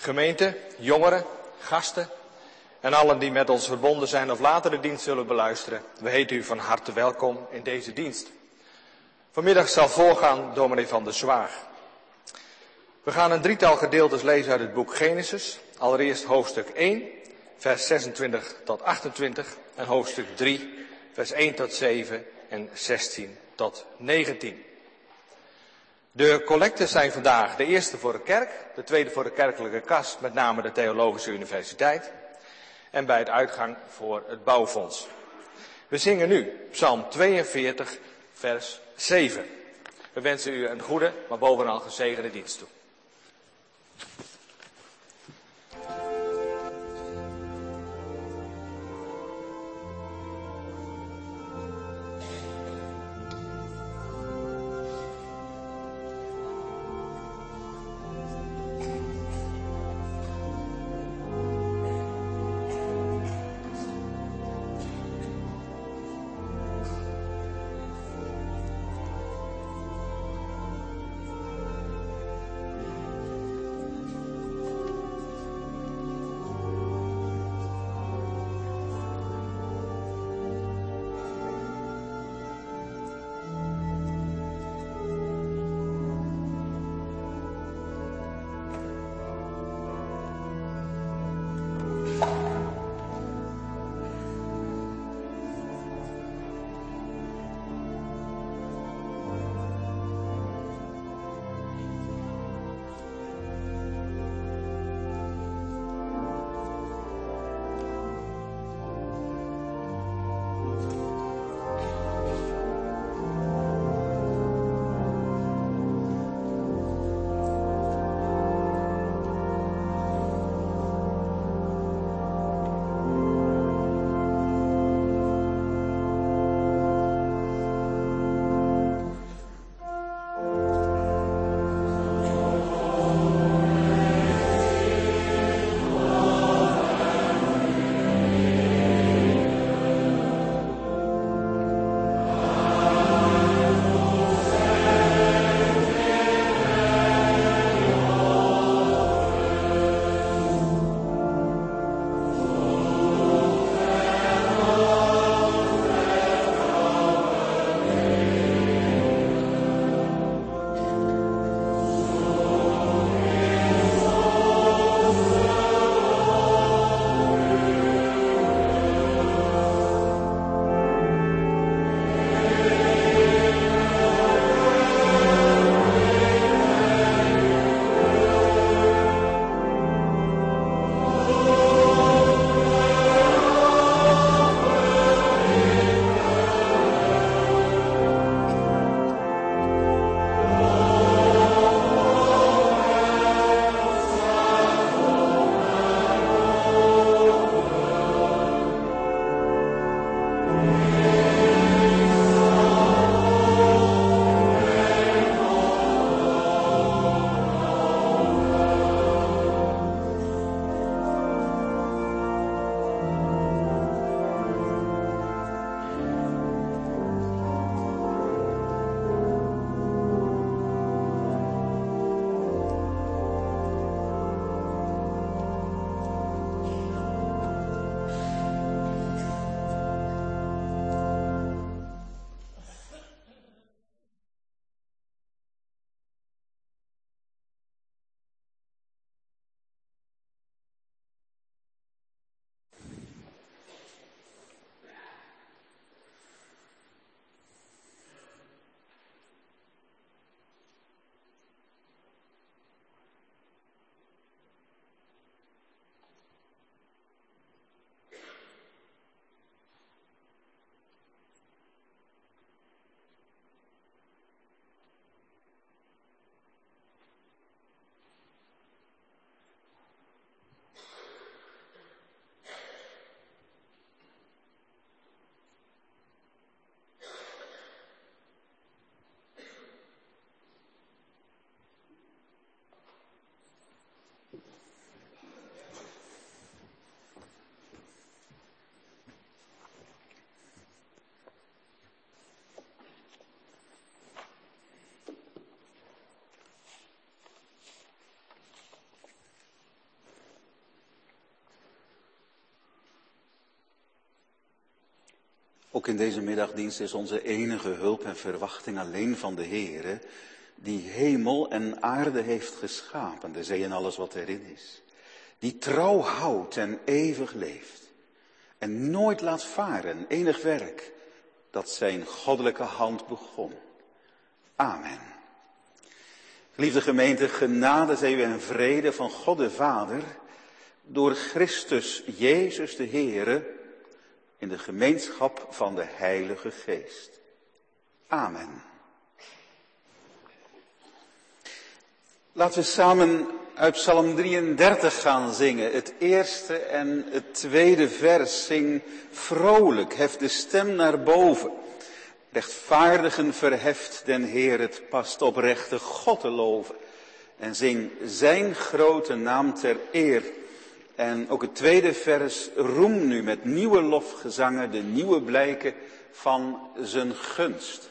Gemeente, jongeren, gasten en allen die met ons verbonden zijn of later de dienst zullen beluisteren. We heten u van harte welkom in deze dienst. Vanmiddag zal voorgaan dominee Van der Zwaag. We gaan een drietal gedeeltes lezen uit het boek Genesis. Allereerst hoofdstuk 1, vers 26 tot 28 en hoofdstuk 3, vers 1 tot 7 en 16 tot 19. De collecten zijn vandaag de eerste voor de kerk, de tweede voor de kerkelijke kas, met name de Theologische Universiteit, en bij het uitgang voor het bouwfonds. We zingen nu Psalm 42, vers 7. We wensen u een goede, maar bovenal gezegende dienst toe. Ook in deze middagdienst is onze enige hulp en verwachting alleen van de Heere, die hemel en aarde heeft geschapen, de zee en alles wat erin is. Die trouw houdt en eeuwig leeft. En nooit laat varen enig werk dat zijn goddelijke hand begon. Amen. Geliefde gemeente, genade zij u en vrede van God de Vader, door Christus Jezus de Heere, in de gemeenschap van de Heilige Geest. Amen. Laten we samen uit Psalm 33 gaan zingen. Het eerste en het tweede vers. Zing vrolijk, hef de stem naar boven. Rechtvaardigen verheft den Heer, het past oprechte God te loven. En zing zijn grote naam ter eer. En ook het tweede vers, roem nu met nieuwe lofgezangen de nieuwe blijken van zijn gunst.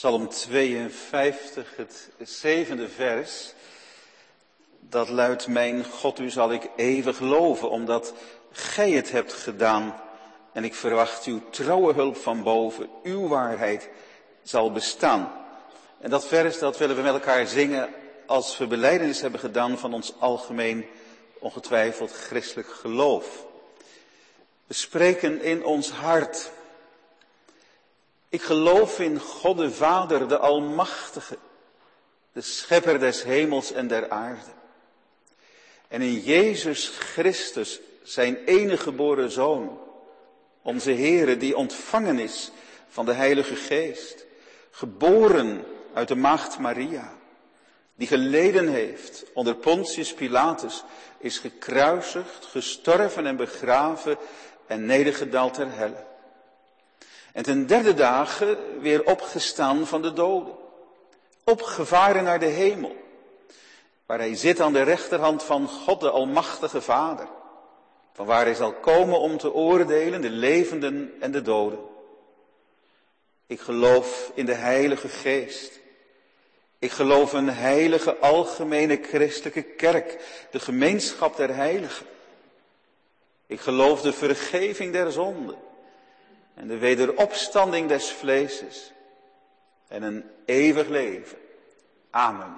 Psalm 52, het 7e vers. Dat luidt: mijn God, u zal ik eeuwig loven, omdat gij het hebt gedaan. En ik verwacht uw trouwe hulp van boven. Uw waarheid zal bestaan. En dat vers, dat willen we met elkaar zingen als we belijdenis hebben gedaan van ons algemeen, ongetwijfeld christelijk geloof. We spreken in ons hart: ik geloof in God de Vader, de Almachtige, de Schepper des hemels en der aarde. En in Jezus Christus, zijn enige geboren Zoon, onze Heere, die ontvangen is van de Heilige Geest, geboren uit de maagd Maria, die geleden heeft onder Pontius Pilatus, is gekruisigd, gestorven en begraven en nedergedaald ter helle. En ten derde dagen weer opgestaan van de doden, opgevaren naar de hemel, waar hij zit aan de rechterhand van God de Almachtige Vader, vanwaar hij zal komen om te oordelen de levenden en de doden. Ik geloof in de Heilige Geest. Ik geloof een heilige, algemene christelijke kerk, de gemeenschap der heiligen. Ik geloof de vergeving der zonden en de wederopstanding des vleeses en een eeuwig leven. Amen.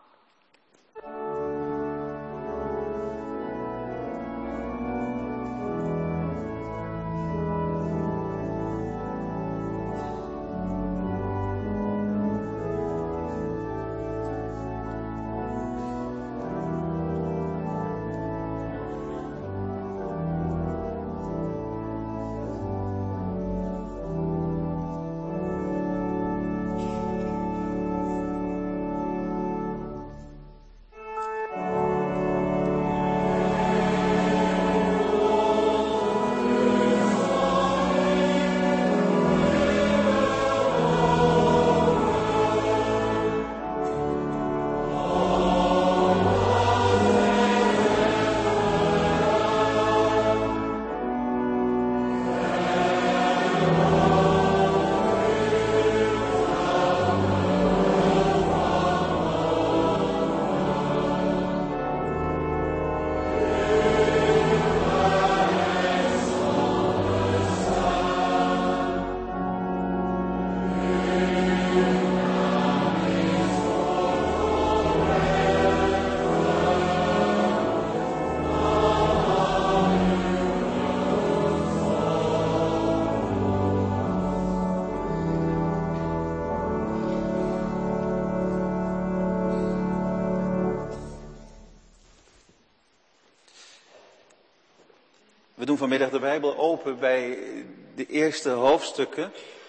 We doen vanmiddag de Bijbel open bij de eerste hoofdstukken.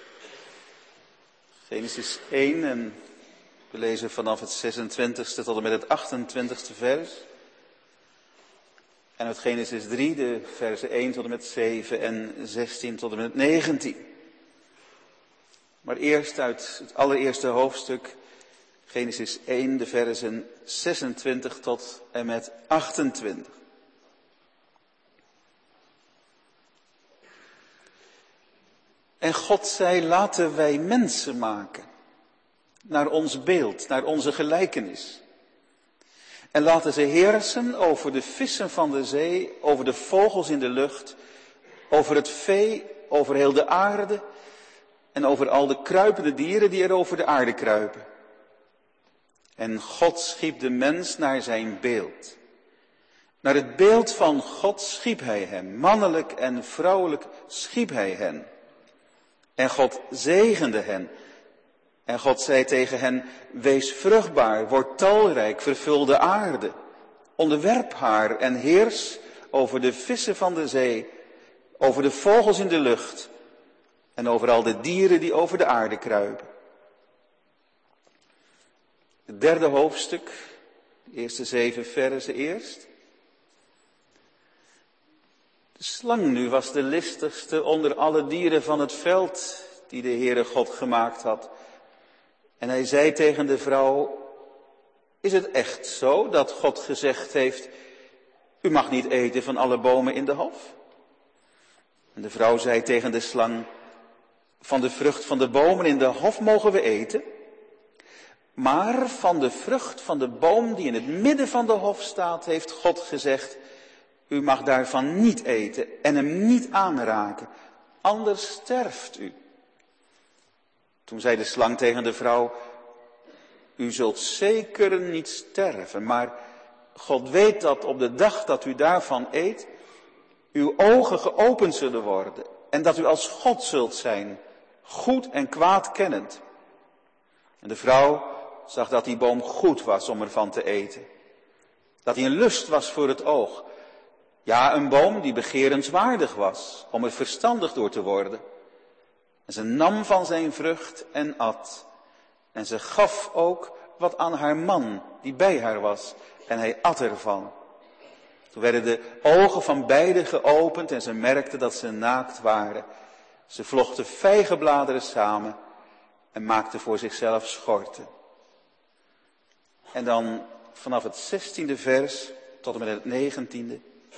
Genesis 1 en we lezen vanaf het 26e tot en met het 28e vers. En uit Genesis 3 de versen 1 tot en met 7 en 16 tot en met 19. Maar eerst uit het allereerste hoofdstuk, Genesis 1, de versen 26 tot en met 28. En God zei: laten wij mensen maken, naar ons beeld, naar onze gelijkenis. En laten ze heersen over de vissen van de zee, over de vogels in de lucht, over het vee, over heel de aarde en over al de kruipende dieren die er over de aarde kruipen. En God schiep de mens naar zijn beeld. Naar het beeld van God schiep hij hem, mannelijk en vrouwelijk schiep hij hen. En God zegende hen. En God zei tegen hen: wees vruchtbaar, word talrijk, vervul de aarde. Onderwerp haar en heers over de vissen van de zee, over de vogels in de lucht en over al de dieren die over de aarde kruipen. Het derde hoofdstuk, de eerste 7 versen eerst. De slang nu was de listigste onder alle dieren van het veld die de Heere God gemaakt had. En hij zei tegen de vrouw: is het echt zo dat God gezegd heeft: u mag niet eten van alle bomen in de hof? En de vrouw zei tegen de slang: van de vrucht van de bomen in de hof mogen we eten. Maar van de vrucht van de boom die in het midden van de hof staat, heeft God gezegd, u mag daarvan niet eten en hem niet aanraken, anders sterft u. Toen zei de slang tegen de vrouw, u zult zeker niet sterven, maar God weet dat op de dag dat u daarvan eet, uw ogen geopend zullen worden en dat u als God zult zijn, goed en kwaad kennend. En de vrouw zag dat die boom goed was om ervan te eten. Dat hij een lust was voor het oog. Ja, een boom die begerenswaardig was om er verstandig door te worden. En ze nam van zijn vrucht en at. En ze gaf ook wat aan haar man die bij haar was. En hij at ervan. Toen werden de ogen van beiden geopend en ze merkten dat ze naakt waren. Ze vlochten vijgenbladeren samen en maakten voor zichzelf schorten. En dan vanaf het 16e vers tot en met het 19e.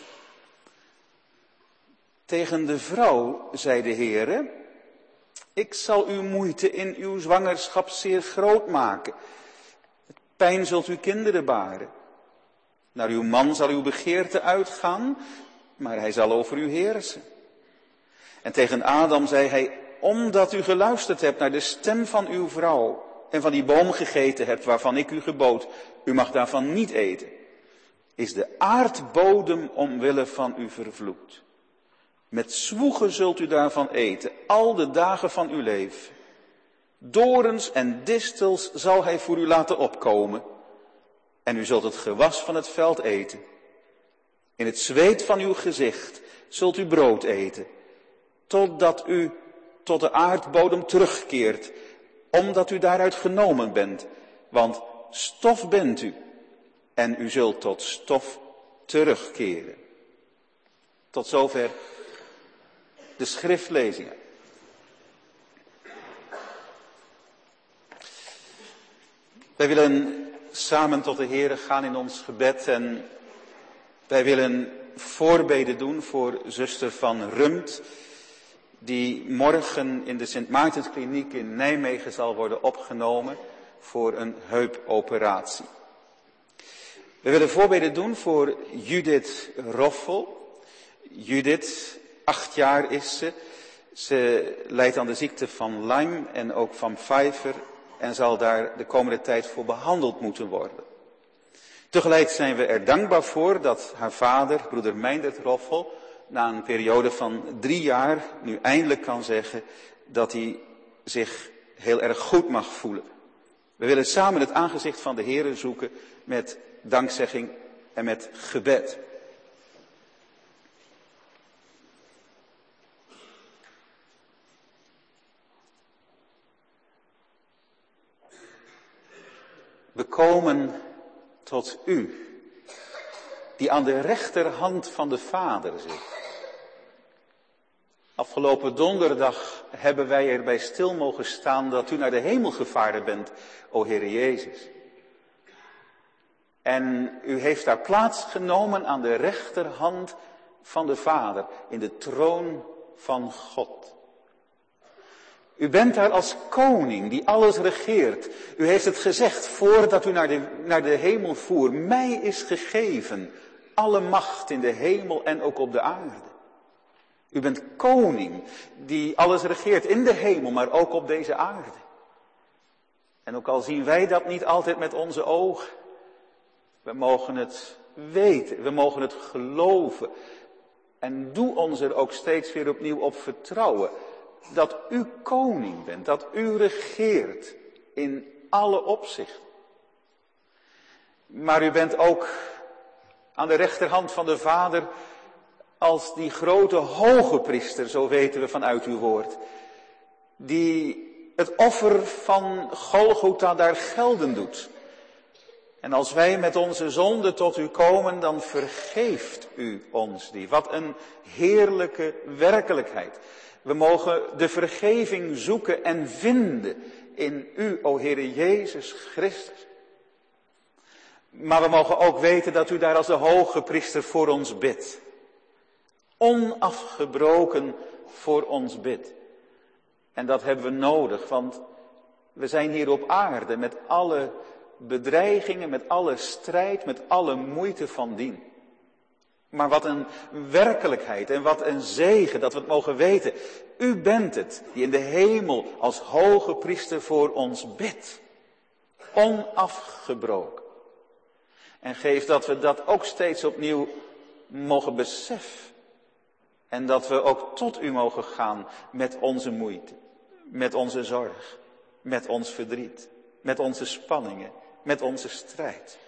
Tegen de vrouw zei de Heere, ik zal uw moeite in uw zwangerschap zeer groot maken. Met pijn zult u kinderen baren. Naar uw man zal uw begeerte uitgaan, maar hij zal over u heersen. En tegen Adam zei hij, omdat u geluisterd hebt naar de stem van uw vrouw en van die boom gegeten hebt waarvan ik u gebood, u mag daarvan niet eten, is de aardbodem omwille van u vervloekt. Met zwoegen zult u daarvan eten, al de dagen van uw leven. Dorens en distels zal hij voor u laten opkomen. En u zult het gewas van het veld eten. In het zweet van uw gezicht zult u brood eten, totdat u tot de aardbodem terugkeert, omdat u daaruit genomen bent. Want stof bent u, en u zult tot stof terugkeren. Tot zover de schriftlezingen. Wij willen samen tot de Heere gaan in ons gebed en wij willen voorbeden doen voor zuster Van Rumt, die morgen in de Sint Maartenskliniek in Nijmegen zal worden opgenomen voor een heupoperatie. We willen voorbeden doen voor Judith Roffel. Judith, 8 jaar is ze. Ze lijdt aan de ziekte van Lyme en ook van Pfeiffer en zal daar de komende tijd voor behandeld moeten worden. Tegelijk zijn we er dankbaar voor dat haar vader, broeder Meindert Roffel, na een periode van 3 jaar nu eindelijk kan zeggen dat hij zich heel erg goed mag voelen. We willen samen het aangezicht van de Heere zoeken met dankzegging en met gebed. We komen tot u, die aan de rechterhand van de Vader zit. Afgelopen donderdag hebben wij erbij stil mogen staan dat u naar de hemel gevaren bent, o Heere Jezus. En u heeft daar plaats genomen aan de rechterhand van de Vader, in de troon van God. U bent daar als koning die alles regeert. U heeft het gezegd voordat u naar de hemel voer. Mij is gegeven alle macht in de hemel en ook op de aarde. U bent koning die alles regeert in de hemel, maar ook op deze aarde. En ook al zien wij dat niet altijd met onze ogen, we mogen het weten, we mogen het geloven. En doe ons er ook steeds weer opnieuw op vertrouwen. Dat u koning bent, dat u regeert in alle opzichten. Maar u bent ook aan de rechterhand van de Vader als die grote hoge priester, zo weten we vanuit uw woord. Die het offer van Golgotha daar gelden doet. En als wij met onze zonde tot u komen, dan vergeeft u ons die. Wat een heerlijke werkelijkheid. We mogen de vergeving zoeken en vinden in u, o Heere Jezus Christus. Maar we mogen ook weten dat u daar als de hoge priester voor ons bidt. Onafgebroken voor ons bidt. En dat hebben we nodig, want we zijn hier op aarde met alle bedreigingen, met alle strijd, met alle moeite van dien. Maar wat een werkelijkheid en wat een zegen dat we het mogen weten. U bent het die in de hemel als hoge priester voor ons bidt. Onafgebroken. En geef dat we dat ook steeds opnieuw mogen beseffen. En dat we ook tot u mogen gaan met onze moeite, met onze zorg, met ons verdriet, met onze spanningen, met onze strijd.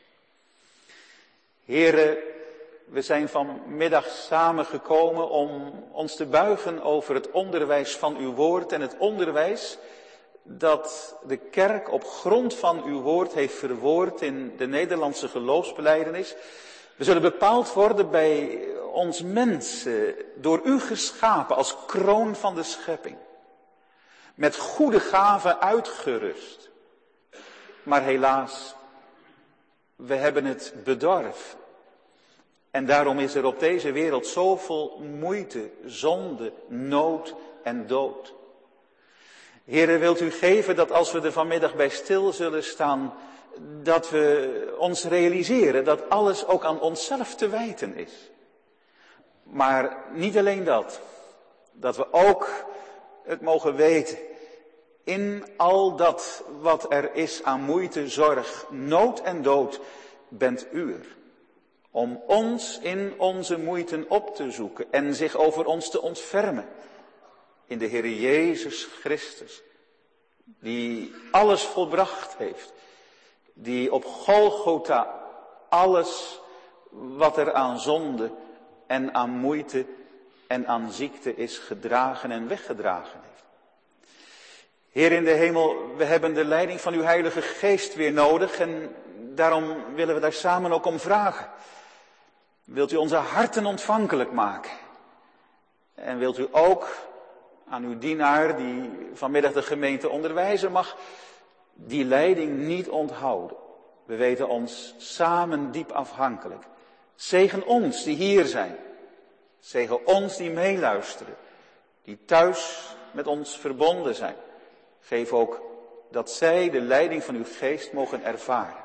Heren, we zijn vanmiddag samengekomen om ons te buigen over het onderwijs van uw woord en het onderwijs dat de kerk op grond van uw woord heeft verwoord in de Nederlandse geloofsbelijdenis. We zullen bepaald worden bij ons mensen, door u geschapen als kroon van de schepping. Met goede gaven uitgerust. Maar helaas, we hebben het bedorven. En daarom is er op deze wereld zoveel moeite, zonde, nood en dood. Heere, wilt u geven dat als we er vanmiddag bij stil zullen staan, dat we ons realiseren dat alles ook aan onszelf te wijten is. Maar niet alleen dat we ook het mogen weten, in al dat wat er is aan moeite, zorg, nood en dood, bent u er. Om ons in onze moeiten op te zoeken en zich over ons te ontfermen. In de Heer Jezus Christus, die alles volbracht heeft. Die op Golgotha alles wat er aan zonde en aan moeite en aan ziekte is gedragen en weggedragen heeft. Heer in de hemel, we hebben de leiding van uw Heilige Geest weer nodig en daarom willen we daar samen ook om vragen. Wilt u onze harten ontvankelijk maken? En wilt u ook aan uw dienaar, die vanmiddag de gemeente onderwijzen mag, die leiding niet onthouden. We weten ons samen diep afhankelijk. Zegen ons die hier zijn. Zegen ons die meeluisteren. Die thuis met ons verbonden zijn. Geef ook dat zij de leiding van uw geest mogen ervaren.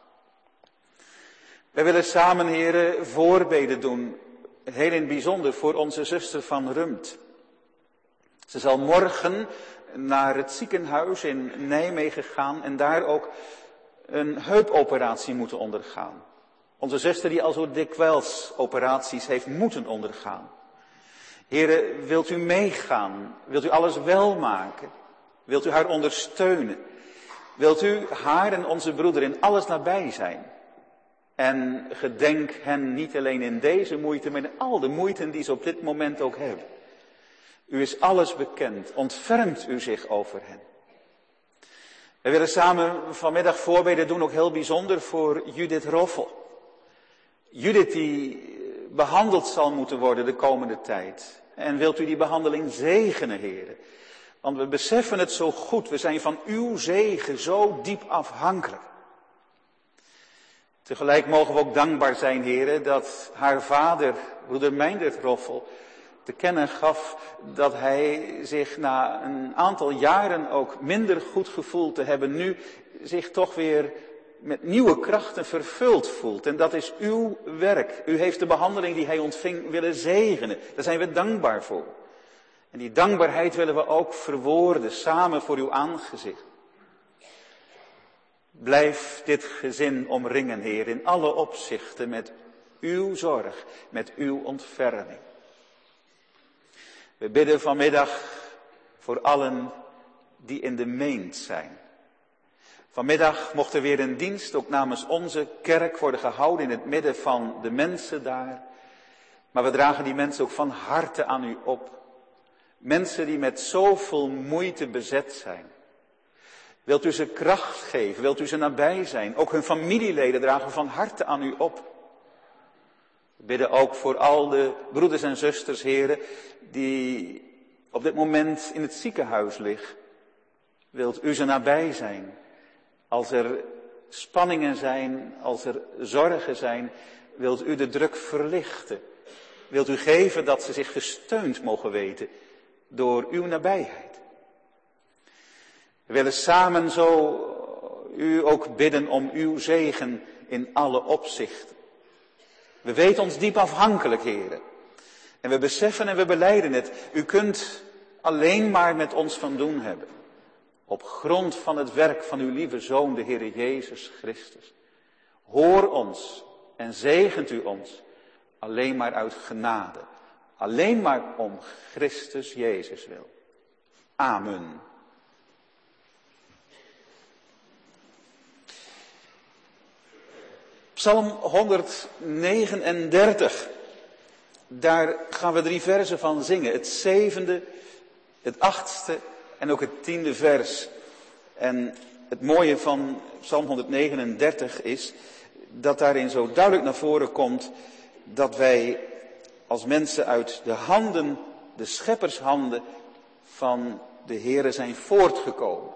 Wij willen samen, heren, voorbeden doen. Heel in het bijzonder voor onze zuster van Rumpt. Ze zal morgen naar het ziekenhuis in Nijmegen gaan en daar ook een heupoperatie moeten ondergaan. Onze zuster die al zo dikwijls operaties heeft moeten ondergaan. Heren, wilt u meegaan? Wilt u alles wel maken? Wilt u haar ondersteunen? Wilt u haar en onze broeder in alles nabij zijn? En gedenk hen niet alleen in deze moeite, maar in al de moeiten die ze op dit moment ook hebben. U is alles bekend. Ontfermt u zich over hen. We willen samen vanmiddag voorbeden doen, ook heel bijzonder voor Judith Roffel. Judith die behandeld zal moeten worden de komende tijd. En wilt u die behandeling zegenen, heren. Want we beseffen het zo goed. We zijn van uw zegen zo diep afhankelijk. Tegelijk mogen we ook dankbaar zijn, heren, dat haar vader, broeder Meindert Roffel, te kennen gaf dat hij zich na een aantal jaren ook minder goed gevoeld te hebben, nu zich toch weer met nieuwe krachten vervuld voelt. En dat is uw werk. U heeft de behandeling die hij ontving willen zegenen. Daar zijn we dankbaar voor. En die dankbaarheid willen we ook verwoorden, samen voor uw aangezicht. Blijf dit gezin omringen, Heer, in alle opzichten met uw zorg, met uw ontferming. We bidden vanmiddag voor allen die in de meent zijn. Vanmiddag mocht er weer een dienst, ook namens onze kerk, worden gehouden in het midden van de mensen daar. Maar we dragen die mensen ook van harte aan u op. Mensen die met zoveel moeite bezet zijn. Wilt u ze kracht geven, wilt u ze nabij zijn. Ook hun familieleden dragen van harte aan u op. We bidden ook voor al de broeders en zusters, heren, die op dit moment in het ziekenhuis liggen. Wilt u ze nabij zijn. Als er spanningen zijn, als er zorgen zijn, wilt u de druk verlichten. Wilt u geven dat ze zich gesteund mogen weten door uw nabijheid. We willen samen zo u ook bidden om uw zegen in alle opzichten. We weten ons diep afhankelijk, Heere. En we beseffen en we belijden het. U kunt alleen maar met ons van doen hebben. Op grond van het werk van uw lieve Zoon, de Heere Jezus Christus. Hoor ons en zegent u ons. Alleen maar uit genade. Alleen maar om Christus Jezus wil. Amen. Psalm 139. Daar gaan we 3 versen van zingen. Het 7e, het 8e en ook het 10e vers. En het mooie van Psalm 139 is dat daarin zo duidelijk naar voren komt dat wij als mensen uit de handen, de scheppershanden van de Heere zijn voortgekomen.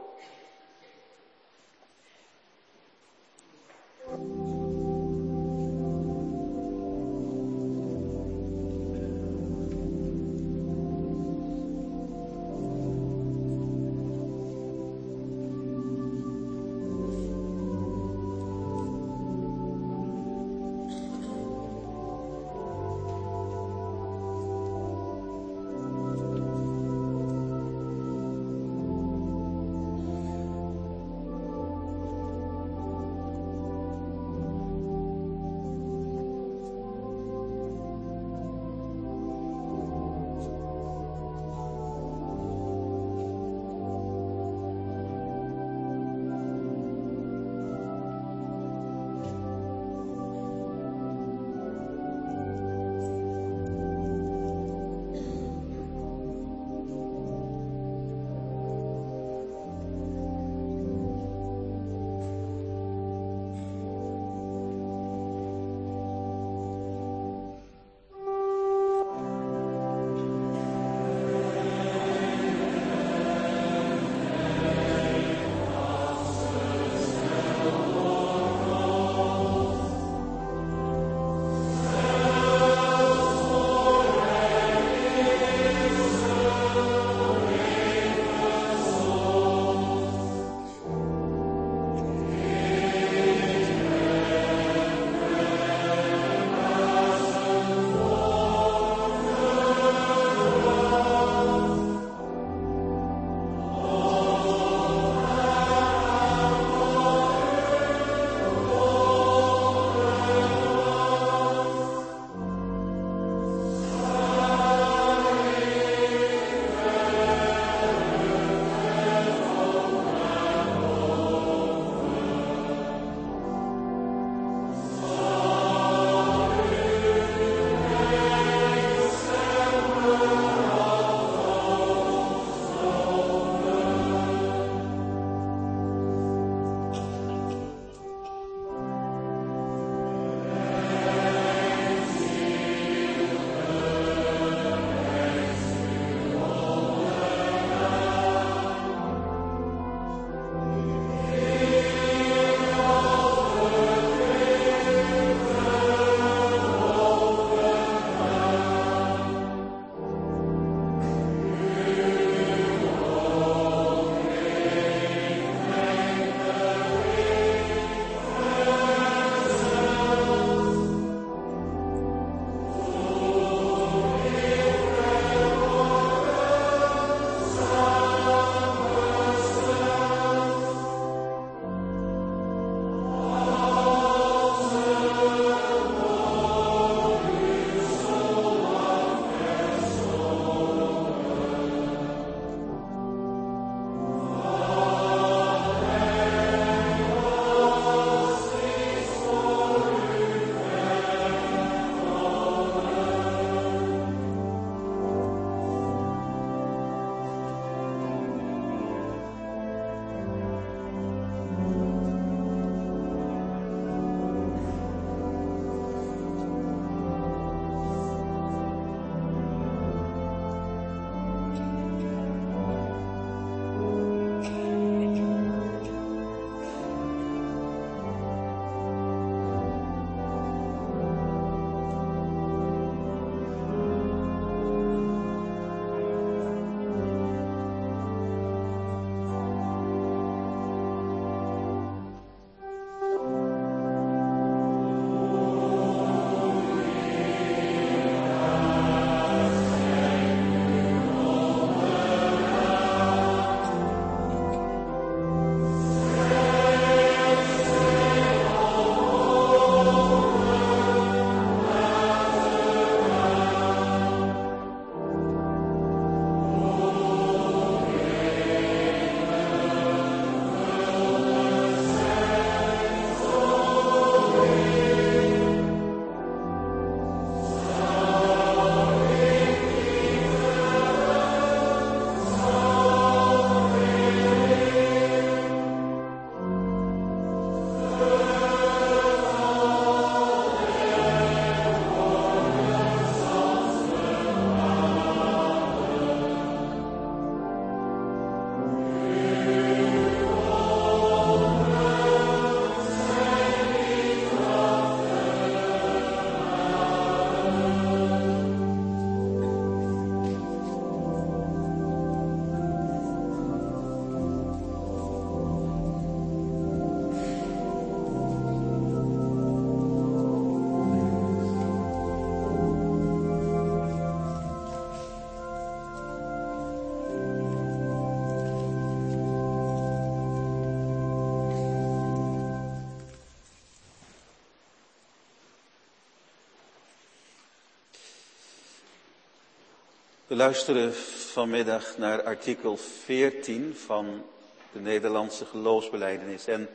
We luisteren vanmiddag naar artikel 14 van de Nederlandse geloofsbelijdenis. En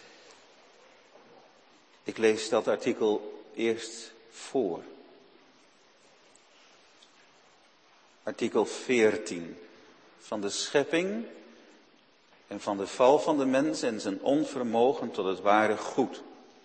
ik lees dat artikel eerst voor. Artikel 14 van de schepping en van de val van de mens en zijn onvermogen tot het ware goed.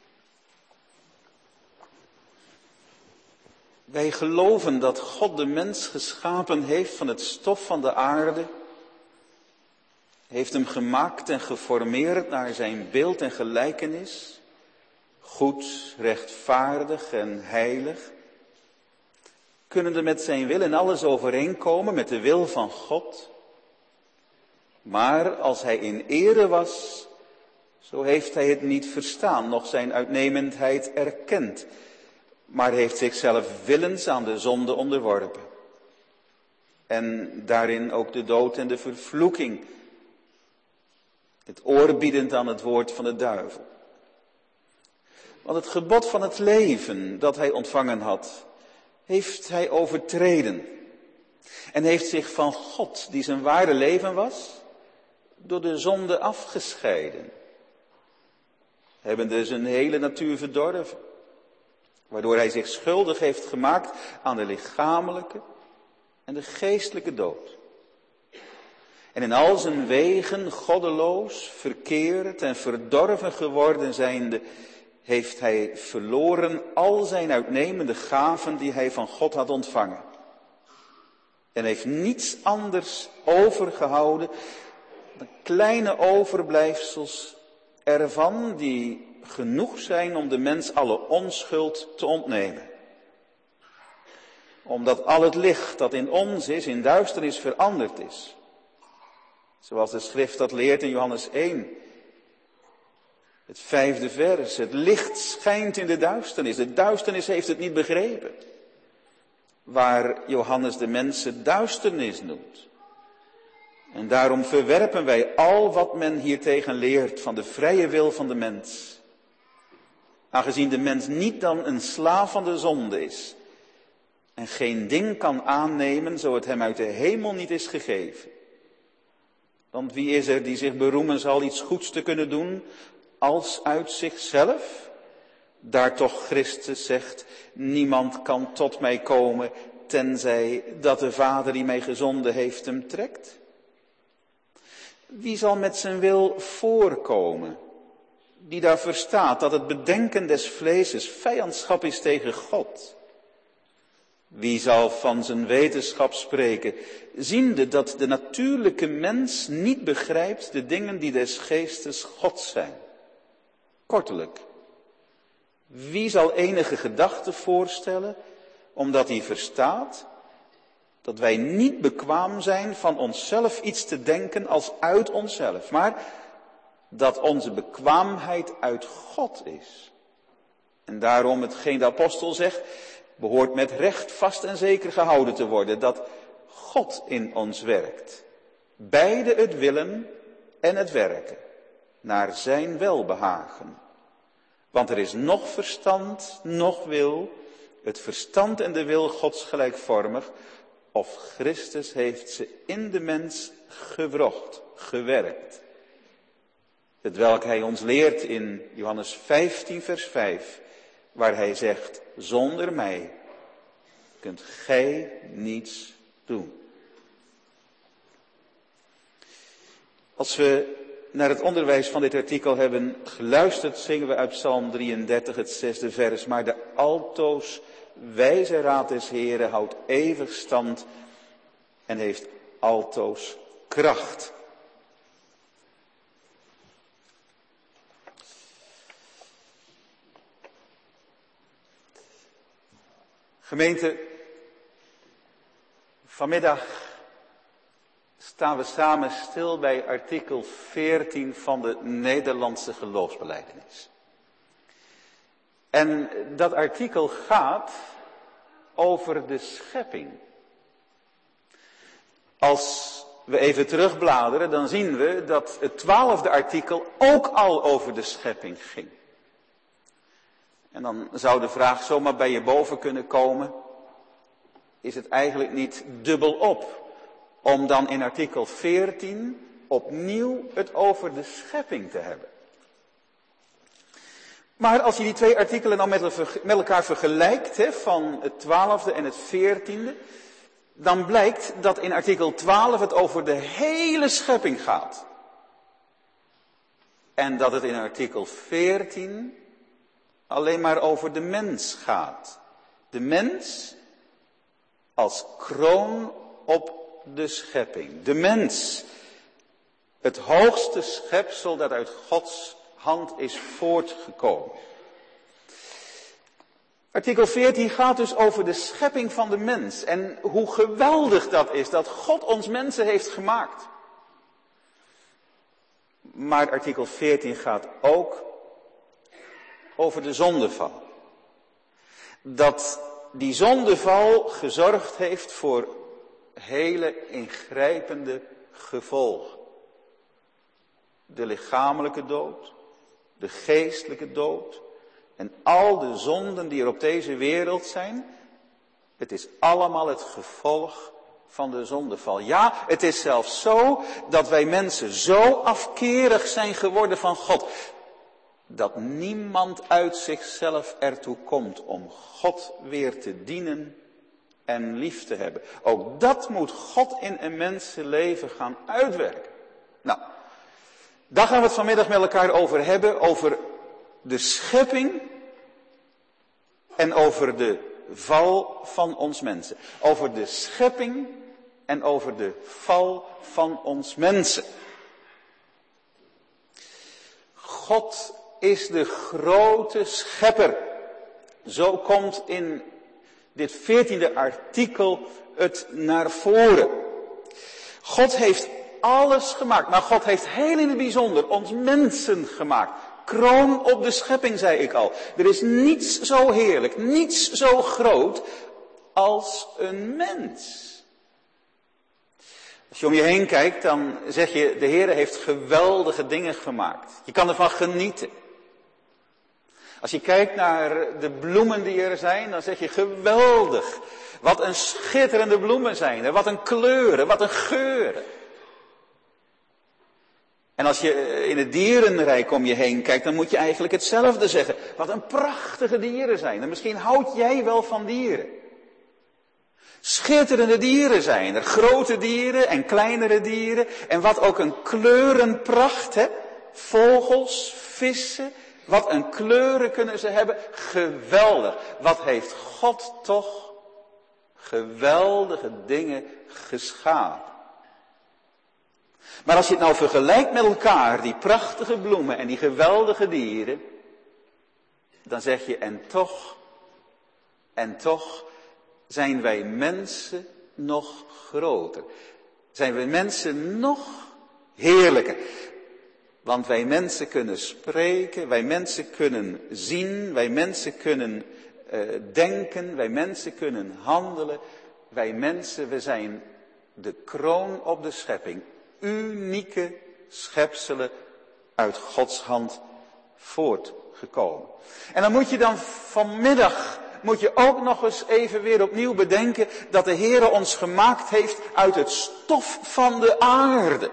Wij geloven dat God de mens geschapen heeft van het stof van de aarde, heeft hem gemaakt en geformeerd naar zijn beeld en gelijkenis, goed, rechtvaardig en heilig, kunnende met zijn wil in alles overeenkomen met de wil van God. Maar als hij in ere was, zo heeft hij het niet verstaan, noch zijn uitnemendheid erkend, maar heeft zichzelf willens aan de zonde onderworpen. En daarin ook de dood en de vervloeking, het oor biedend aan het woord van de duivel. Want het gebod van het leven dat hij ontvangen had, heeft hij overtreden. En heeft zich van God, die zijn ware leven was, door de zonde afgescheiden. Hebbende zijn hele natuur verdorven. Waardoor hij zich schuldig heeft gemaakt aan de lichamelijke en de geestelijke dood. En in al zijn wegen goddeloos, verkeerd en verdorven geworden zijnde, heeft hij verloren al zijn uitnemende gaven die hij van God had ontvangen. En heeft niets anders overgehouden dan kleine overblijfsels ervan die genoeg zijn om de mens alle onschuld te ontnemen. Omdat al het licht dat in ons is, in duisternis veranderd is. Zoals de schrift dat leert in Johannes 1. Het 5e vers. Het licht schijnt in de duisternis. De duisternis heeft het niet begrepen. Waar Johannes de mensen duisternis noemt. En daarom verwerpen wij al wat men hiertegen leert van de vrije wil van de mens. Aangezien de mens niet dan een slaaf van de zonde is. En geen ding kan aannemen zo het hem uit de hemel niet is gegeven. Want wie is er die zich beroemen zal iets goeds te kunnen doen als uit zichzelf? Daar toch Christus zegt, niemand kan tot mij komen tenzij dat de Vader die mij gezonden heeft hem trekt. Wie zal met zijn wil voorkomen? Die daar verstaat dat het bedenken des vleeses vijandschap is tegen God. Wie zal van zijn wetenschap spreken, ziende dat de natuurlijke mens niet begrijpt de dingen die des geestes God zijn. Kortelijk, wie zal enige gedachte voorstellen, omdat hij verstaat dat wij niet bekwaam zijn van onszelf iets te denken als uit onszelf, maar dat onze bekwaamheid uit God is. En daarom hetgeen de apostel zegt, behoort met recht vast en zeker gehouden te worden, dat God in ons werkt. Beide het willen en het werken, naar zijn welbehagen. Want er is noch verstand, noch wil, het verstand en de wil Gods gelijkvormig, of Christus heeft ze in de mens gewrocht, gewerkt. Hetwelk hij ons leert in Johannes 15 vers 5, waar hij zegt, zonder mij kunt gij niets doen. Als we naar het onderwijs van dit artikel hebben geluisterd, zingen we uit Psalm 33 het 6e vers. Maar de altoos wijze raad des Heren houdt eeuwig stand en heeft altoos kracht. Gemeente, vanmiddag staan we samen stil bij artikel 14 van de Nederlandse geloofsbelijdenis. En dat artikel gaat over de schepping. Als we even terugbladeren, dan zien we dat het 12e artikel ook al over de schepping ging. En dan zou de vraag zomaar bij je boven kunnen komen. is het eigenlijk niet dubbelop om dan in artikel 14 opnieuw het over de schepping te hebben. Maar als je die twee artikelen nou met elkaar vergelijkt, van het 12e en het 14e, dan blijkt dat in artikel 12 het over de hele schepping gaat. En dat het in artikel 14 alleen maar over de mens gaat. De mens als kroon op de schepping. De mens, het hoogste schepsel dat uit Gods hand is voortgekomen. Artikel 14 gaat dus over de schepping van de mens. En hoe geweldig dat is, dat God ons mensen heeft gemaakt. Maar artikel 14 gaat ook over de zondeval. Dat die zondeval gezorgd heeft voor hele ingrijpende gevolgen. De lichamelijke dood, de geestelijke dood en al de zonden die er op deze wereld zijn. Het is allemaal het gevolg van de zondeval. Ja, het is zelfs zo dat wij mensen zo afkerig zijn geworden van God, dat niemand uit zichzelf ertoe komt om God weer te dienen en lief te hebben. Ook dat moet God in een mensenleven gaan uitwerken. Nou, daar gaan we het vanmiddag met elkaar over hebben, over de schepping en over de val van ons mensen. Over de schepping en over de val van ons mensen. God is de grote schepper. Zo komt in dit 14e artikel het naar voren. God heeft alles gemaakt, maar God heeft heel in het bijzonder ons mensen gemaakt. Kroon op de schepping, zei ik al. Er is niets zo heerlijk, niets zo groot als een mens. Als je om je heen kijkt, dan zeg je, de Heer heeft geweldige dingen gemaakt. Je kan ervan genieten. Als je kijkt naar de bloemen die er zijn, dan zeg je geweldig. Wat een schitterende bloemen zijn er, wat een kleuren, wat een geuren. En als je in het dierenrijk om je heen kijkt, dan moet je eigenlijk hetzelfde zeggen. Wat een prachtige dieren zijn er. Misschien houd jij wel van dieren. Schitterende dieren zijn er. Grote dieren en kleinere dieren. En wat ook een kleurenpracht, hè. Vogels, vissen. Wat een kleuren kunnen ze hebben. Geweldig. Wat heeft God toch geweldige dingen geschapen. Maar als je het nou vergelijkt met elkaar, die prachtige bloemen en die geweldige dieren, dan zeg je, en toch zijn wij mensen nog groter. Zijn wij mensen nog heerlijker. Want wij mensen kunnen spreken, wij mensen kunnen zien, wij mensen kunnen denken, wij mensen kunnen handelen. Wij mensen, we zijn de kroon op de schepping. Unieke schepselen uit Gods hand voortgekomen. En dan moet je vanmiddag ook nog eens even weer opnieuw bedenken dat de Heere ons gemaakt heeft uit het stof van de aarde.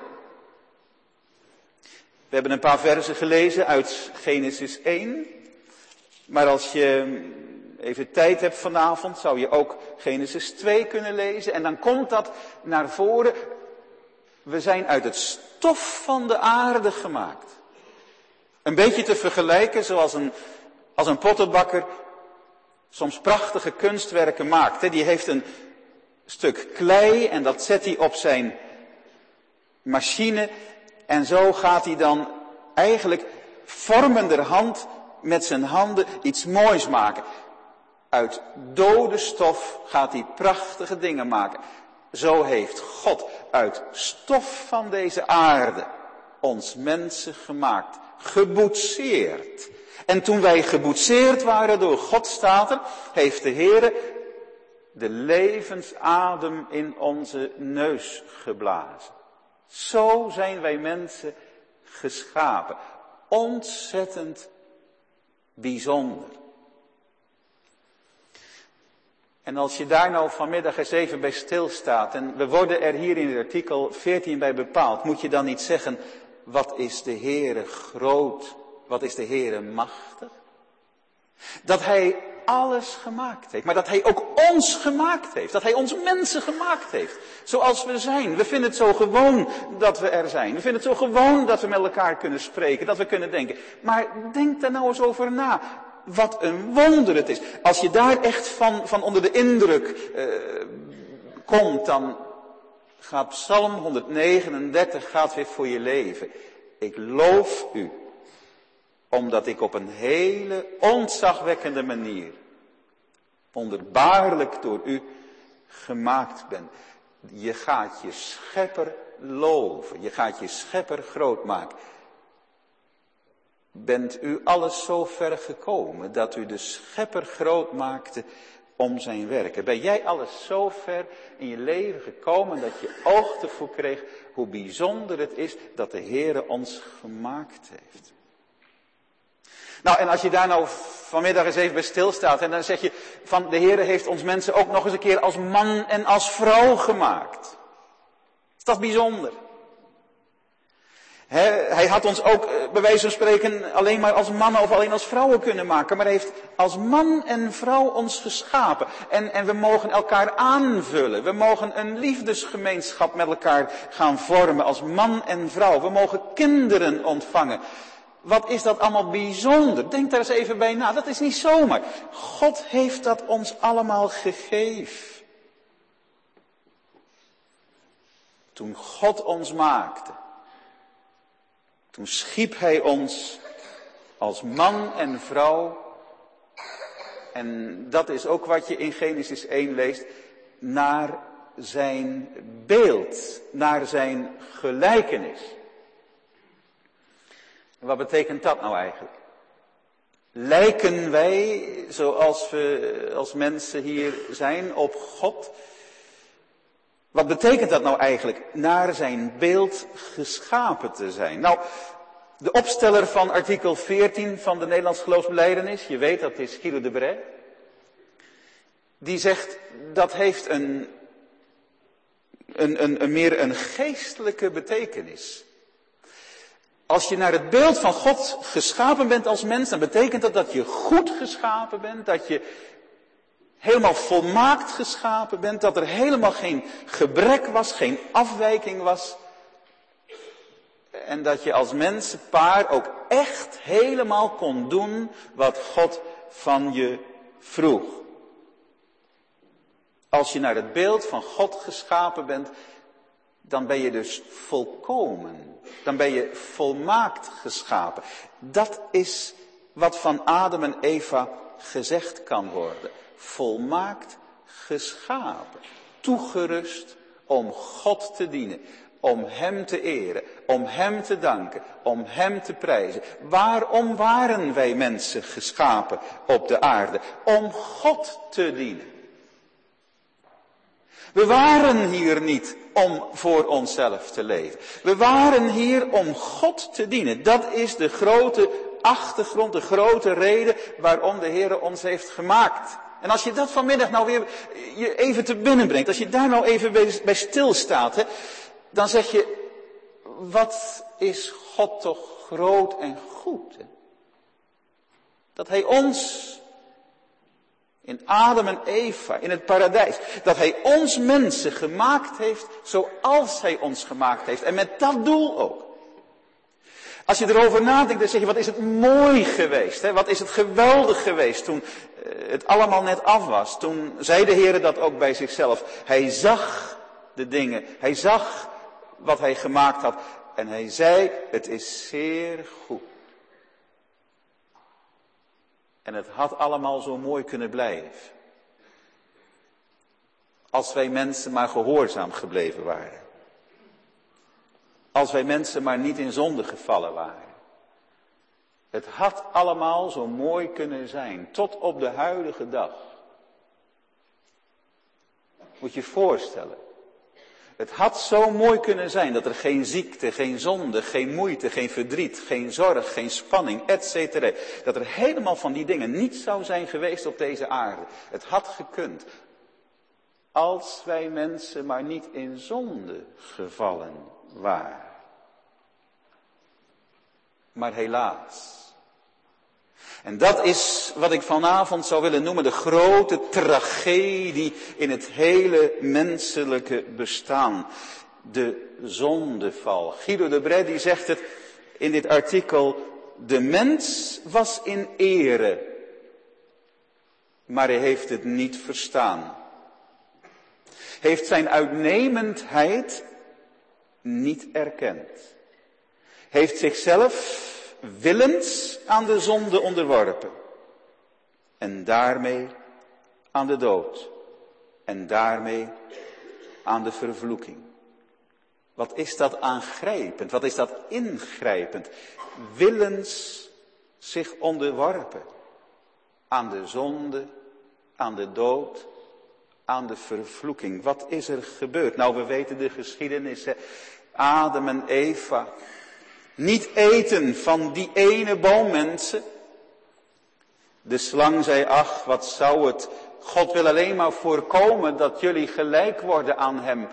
We hebben een paar versen gelezen uit Genesis 1. Maar als je even tijd hebt vanavond, zou je ook Genesis 2 kunnen lezen. En dan komt dat naar voren. We zijn uit het stof van de aarde gemaakt. Een beetje te vergelijken zoals een pottenbakker soms prachtige kunstwerken maakt. Die heeft een stuk klei en dat zet hij op zijn machine. En zo gaat hij dan eigenlijk vormenderhand met zijn handen iets moois maken. Uit dode stof gaat hij prachtige dingen maken. Zo heeft God uit stof van deze aarde ons mensen gemaakt, geboetseerd. En toen wij geboetseerd waren door God, staat er, heeft de Heere de levensadem in onze neus geblazen. Zo zijn wij mensen geschapen. Ontzettend bijzonder. En als je daar nou vanmiddag eens even bij stilstaat, en we worden er hier in het artikel 14 bij bepaald, moet je dan niet zeggen, wat is de Heere groot, wat is de Heere machtig? Dat Hij alles gemaakt heeft, maar dat Hij ook ons gemaakt heeft, dat Hij ons mensen gemaakt heeft, zoals we zijn. We vinden het zo gewoon dat we er zijn, we vinden het zo gewoon dat we met elkaar kunnen spreken, dat we kunnen denken. Maar denk daar nou eens over na. Wat een wonder het is. Als je daar echt van onder de indruk komt, dan gaat Psalm 139 gaat weer voor je leven. Ik loof u, omdat ik op een hele ontzagwekkende manier, wonderbaarlijk door u gemaakt ben. Je gaat je schepper loven, je gaat je schepper groot maken. Bent u alles zo ver gekomen dat u de schepper groot maakte om zijn werken? Ben jij alles zo ver in je leven gekomen dat je oog ervoor kreeg hoe bijzonder het is dat de Heere ons gemaakt heeft? Nou, en als je daar nou vanmiddag eens even bij stilstaat en dan zeg je van de Heere heeft ons mensen ook nog eens een keer als man en als vrouw gemaakt. Is dat bijzonder? Hij had ons ook, bij wijze van spreken, alleen maar als mannen of alleen als vrouwen kunnen maken. Maar hij heeft als man en vrouw ons geschapen. En we mogen elkaar aanvullen. We mogen een liefdesgemeenschap met elkaar gaan vormen als man en vrouw. We mogen kinderen ontvangen. Wat is dat allemaal bijzonder? Denk daar eens even bij na. Dat is niet zomaar. God heeft dat ons allemaal gegeven. Toen God ons maakte, toen schiep Hij ons als man en vrouw. En dat is ook wat je in Genesis 1 leest. Naar zijn beeld, naar zijn gelijkenis. En wat betekent dat nou eigenlijk? Lijken wij, zoals we als mensen hier zijn, op God? Wat betekent dat nou eigenlijk? Naar zijn beeld geschapen te zijn. Nou, de opsteller van artikel 14 van de Nederlandse geloofsbelijdenis, je weet dat is Guido de Bray. Die zegt dat heeft meer een geestelijke betekenis. Als je naar het beeld van God geschapen bent als mens, dan betekent dat dat je goed geschapen bent, dat je helemaal volmaakt geschapen bent, dat er helemaal geen gebrek was, geen afwijking was. En dat je als mensenpaar ook echt helemaal kon doen wat God van je vroeg. Als je naar het beeld van God geschapen bent, dan ben je dus volkomen. Dan ben je volmaakt geschapen. Dat is wat van Adam en Eva gezegd kan worden. Volmaakt geschapen. Toegerust om God te dienen. Om Hem te eren. Om Hem te danken. Om Hem te prijzen. Waarom waren wij mensen geschapen op de aarde? Om God te dienen. We waren hier niet om voor onszelf te leven. We waren hier om God te dienen. Dat is de grote achtergrond, de grote reden waarom de Heer ons heeft gemaakt. En als je dat vanmiddag nou weer je even te binnen brengt, als je daar nou even bij stilstaat, hè, dan zeg je, wat is God toch groot en goed. Hè? Dat Hij ons in Adam en Eva, in het paradijs, dat Hij ons mensen gemaakt heeft zoals Hij ons gemaakt heeft. En met dat doel ook. Als je erover nadenkt, dan zeg je, wat is het mooi geweest. Hè? Wat is het geweldig geweest toen het allemaal net af was. Toen zei de Heer dat ook bij zichzelf. Hij zag de dingen. Hij zag wat Hij gemaakt had. En Hij zei, het is zeer goed. En het had allemaal zo mooi kunnen blijven. Als wij mensen maar gehoorzaam gebleven waren. Als wij mensen maar niet in zonde gevallen waren. Het had allemaal zo mooi kunnen zijn. Tot op de huidige dag. Moet je je voorstellen. Het had zo mooi kunnen zijn dat er geen ziekte, geen zonde, geen moeite, geen verdriet, geen zorg, geen spanning, etc. Dat er helemaal van die dingen niet zou zijn geweest op deze aarde. Het had gekund Als wij mensen maar niet in zonde gevallen waren. Maar helaas. En dat is wat ik vanavond zou willen noemen de grote tragedie in het hele menselijke bestaan. De zondeval. Guido de Brij die zegt het in dit artikel. De mens was in ere. Maar hij heeft het niet verstaan. Heeft zijn uitnemendheid niet erkend. Heeft zichzelf willens aan de zonde onderworpen. En daarmee aan de dood. En daarmee aan de vervloeking. Wat is dat aangrijpend? Wat is dat ingrijpend? Willens zich onderworpen. Aan de zonde, aan de dood, aan de vervloeking. Wat is er gebeurd? Nou, we weten de geschiedenis. Adam en Eva. Niet eten van die ene boom, mensen. De slang zei, ach, wat zou het. God wil alleen maar voorkomen dat jullie gelijk worden aan hem.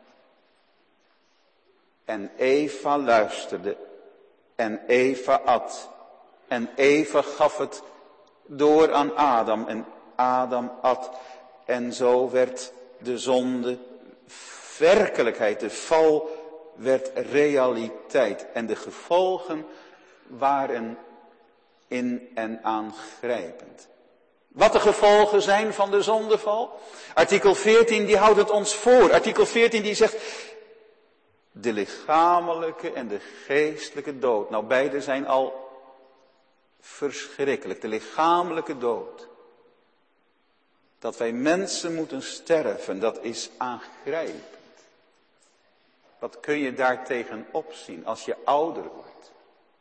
En Eva luisterde. En Eva at. En Eva gaf het door aan Adam. En Adam at. En zo werd de zonde werkelijkheid. De val werd realiteit. En de gevolgen waren in en aangrijpend. Wat de gevolgen zijn van de zondeval? Artikel 14 die houdt het ons voor. Artikel 14 die zegt. De lichamelijke en de geestelijke dood. Nou, beide zijn al verschrikkelijk. De lichamelijke dood. Dat wij mensen moeten sterven, dat is aangrijpend. Wat kun je daartegen opzien als je ouder wordt?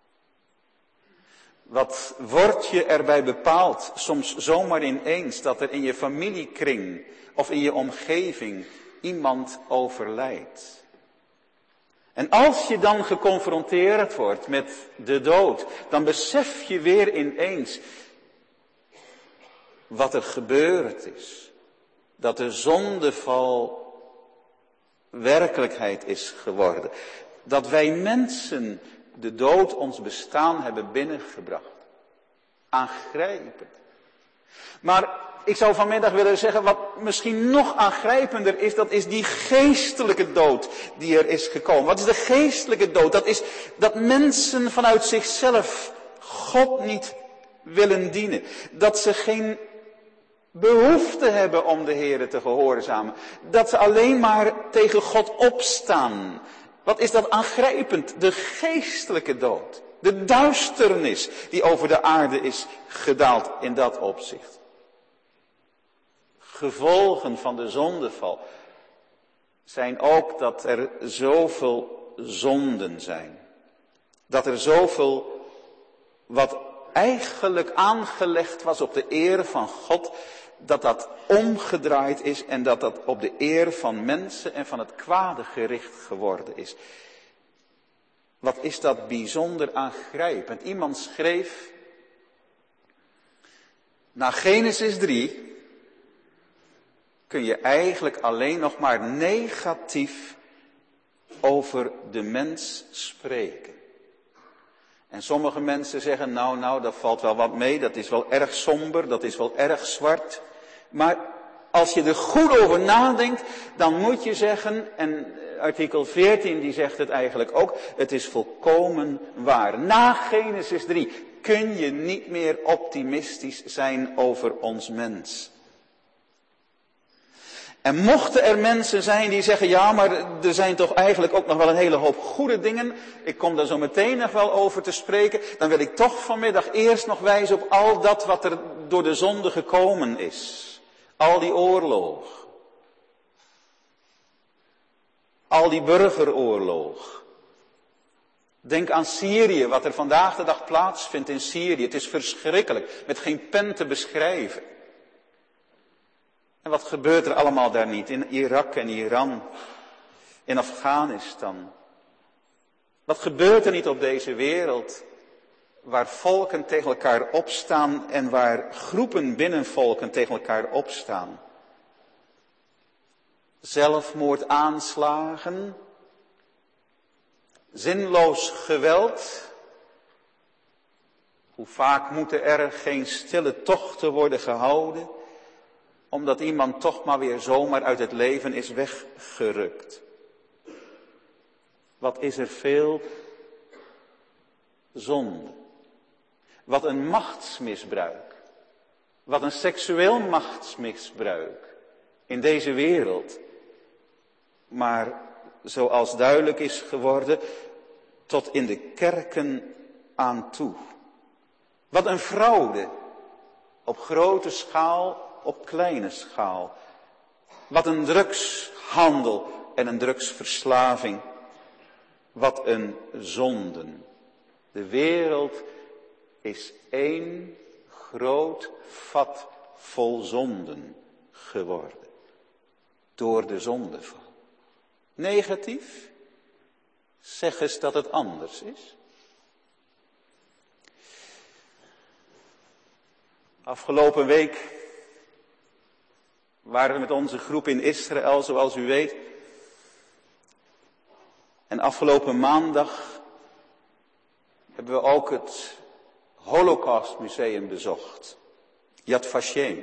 Wat wordt je erbij bepaald, soms zomaar ineens, dat er in je familiekring of in je omgeving iemand overlijdt? En als je dan geconfronteerd wordt met de dood, dan besef je weer ineens wat er gebeurd is. Dat de zondeval werkelijkheid is geworden. Dat wij mensen de dood ons bestaan hebben binnengebracht. Aangrijpend. Maar ik zou vanmiddag willen zeggen, wat misschien nog aangrijpender is, dat is die geestelijke dood die er is gekomen. Wat is de geestelijke dood? Dat is dat mensen vanuit zichzelf God niet willen dienen. Dat ze geen behoefte hebben om de Heere te gehoorzamen. Dat ze alleen maar tegen God opstaan. Wat is dat aangrijpend? De geestelijke dood. De duisternis die over de aarde is gedaald in dat opzicht. Gevolgen van de zondeval zijn ook dat er zoveel zonden zijn. Dat er zoveel wat eigenlijk aangelegd was op de eer van God, dat dat omgedraaid is en dat dat op de eer van mensen en van het kwade gericht geworden is. Wat is dat bijzonder aangrijpend. Iemand schreef, na Genesis 3 kun je eigenlijk alleen nog maar negatief over de mens spreken. En sommige mensen zeggen, nou, dat valt wel wat mee, dat is wel erg somber, dat is wel erg zwart. Maar als je er goed over nadenkt, dan moet je zeggen, en artikel 14 die zegt het eigenlijk ook, het is volkomen waar. Na Genesis 3 kun je niet meer optimistisch zijn over ons mens. En mochten er mensen zijn die zeggen, ja, maar er zijn toch eigenlijk ook nog wel een hele hoop goede dingen. Ik kom daar zo meteen nog wel over te spreken. Dan wil ik toch vanmiddag eerst nog wijzen op al dat wat er door de zonde gekomen is. Al die oorlog. Al die burgeroorlog. Denk aan Syrië, wat er vandaag de dag plaatsvindt in Syrië. Het is verschrikkelijk, met geen pen te beschrijven. En wat gebeurt er allemaal daar niet? In Irak en Iran, in Afghanistan. Wat gebeurt er niet op deze wereld? Waar volken tegen elkaar opstaan en waar groepen binnen volken tegen elkaar opstaan. zelfmoordaanslagen, zinloos geweld. Hoe vaak moeten er geen stille tochten worden gehouden, omdat iemand toch maar weer zomaar uit het leven is weggerukt. Wat is er veel zonde. Wat een machtsmisbruik. Wat een seksueel machtsmisbruik in deze wereld. Maar zoals duidelijk is geworden, tot in de kerken aan toe. Wat een fraude. Op grote schaal, op kleine schaal. Wat een drugshandel en een drugsverslaving. Wat een zonden. De wereld is één groot vat vol zonden geworden. Door de zondeval. Negatief? Zeg eens dat het anders is. Afgelopen week waren we met onze groep in Israël, zoals u weet. En afgelopen maandag hebben we ook het Holocaustmuseum bezocht. Yad Vashem.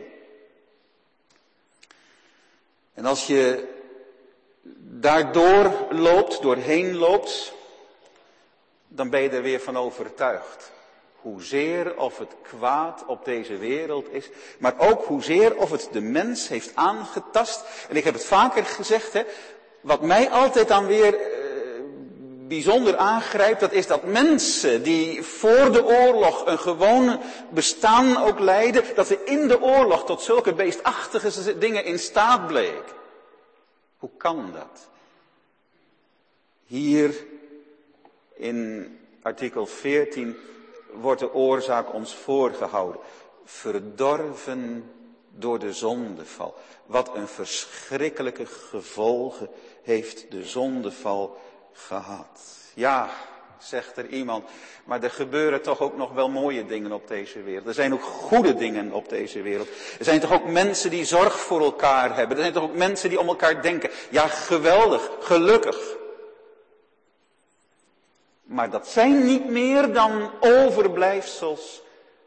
En als je daar doorheen loopt, dan ben je er weer van overtuigd. Hoezeer of het kwaad op deze wereld is, maar ook hoezeer of het de mens heeft aangetast. En ik heb het vaker gezegd, wat mij altijd dan weer bijzonder aangrijpt, dat is dat mensen die voor de oorlog een gewoon bestaan ook leiden, dat ze in de oorlog tot zulke beestachtige dingen in staat bleken. Hoe kan dat? Hier in artikel 14 wordt de oorzaak ons voorgehouden. Verdorven door de zondeval. Wat een verschrikkelijke gevolgen heeft de zondeval gehad. Ja, zegt er iemand, maar er gebeuren toch ook nog wel mooie dingen op deze wereld. Er zijn ook goede dingen op deze wereld. Er zijn toch ook mensen die zorg voor elkaar hebben. Er zijn toch ook mensen die om elkaar denken. Ja, geweldig, gelukkig. Maar dat zijn niet meer dan overblijfsels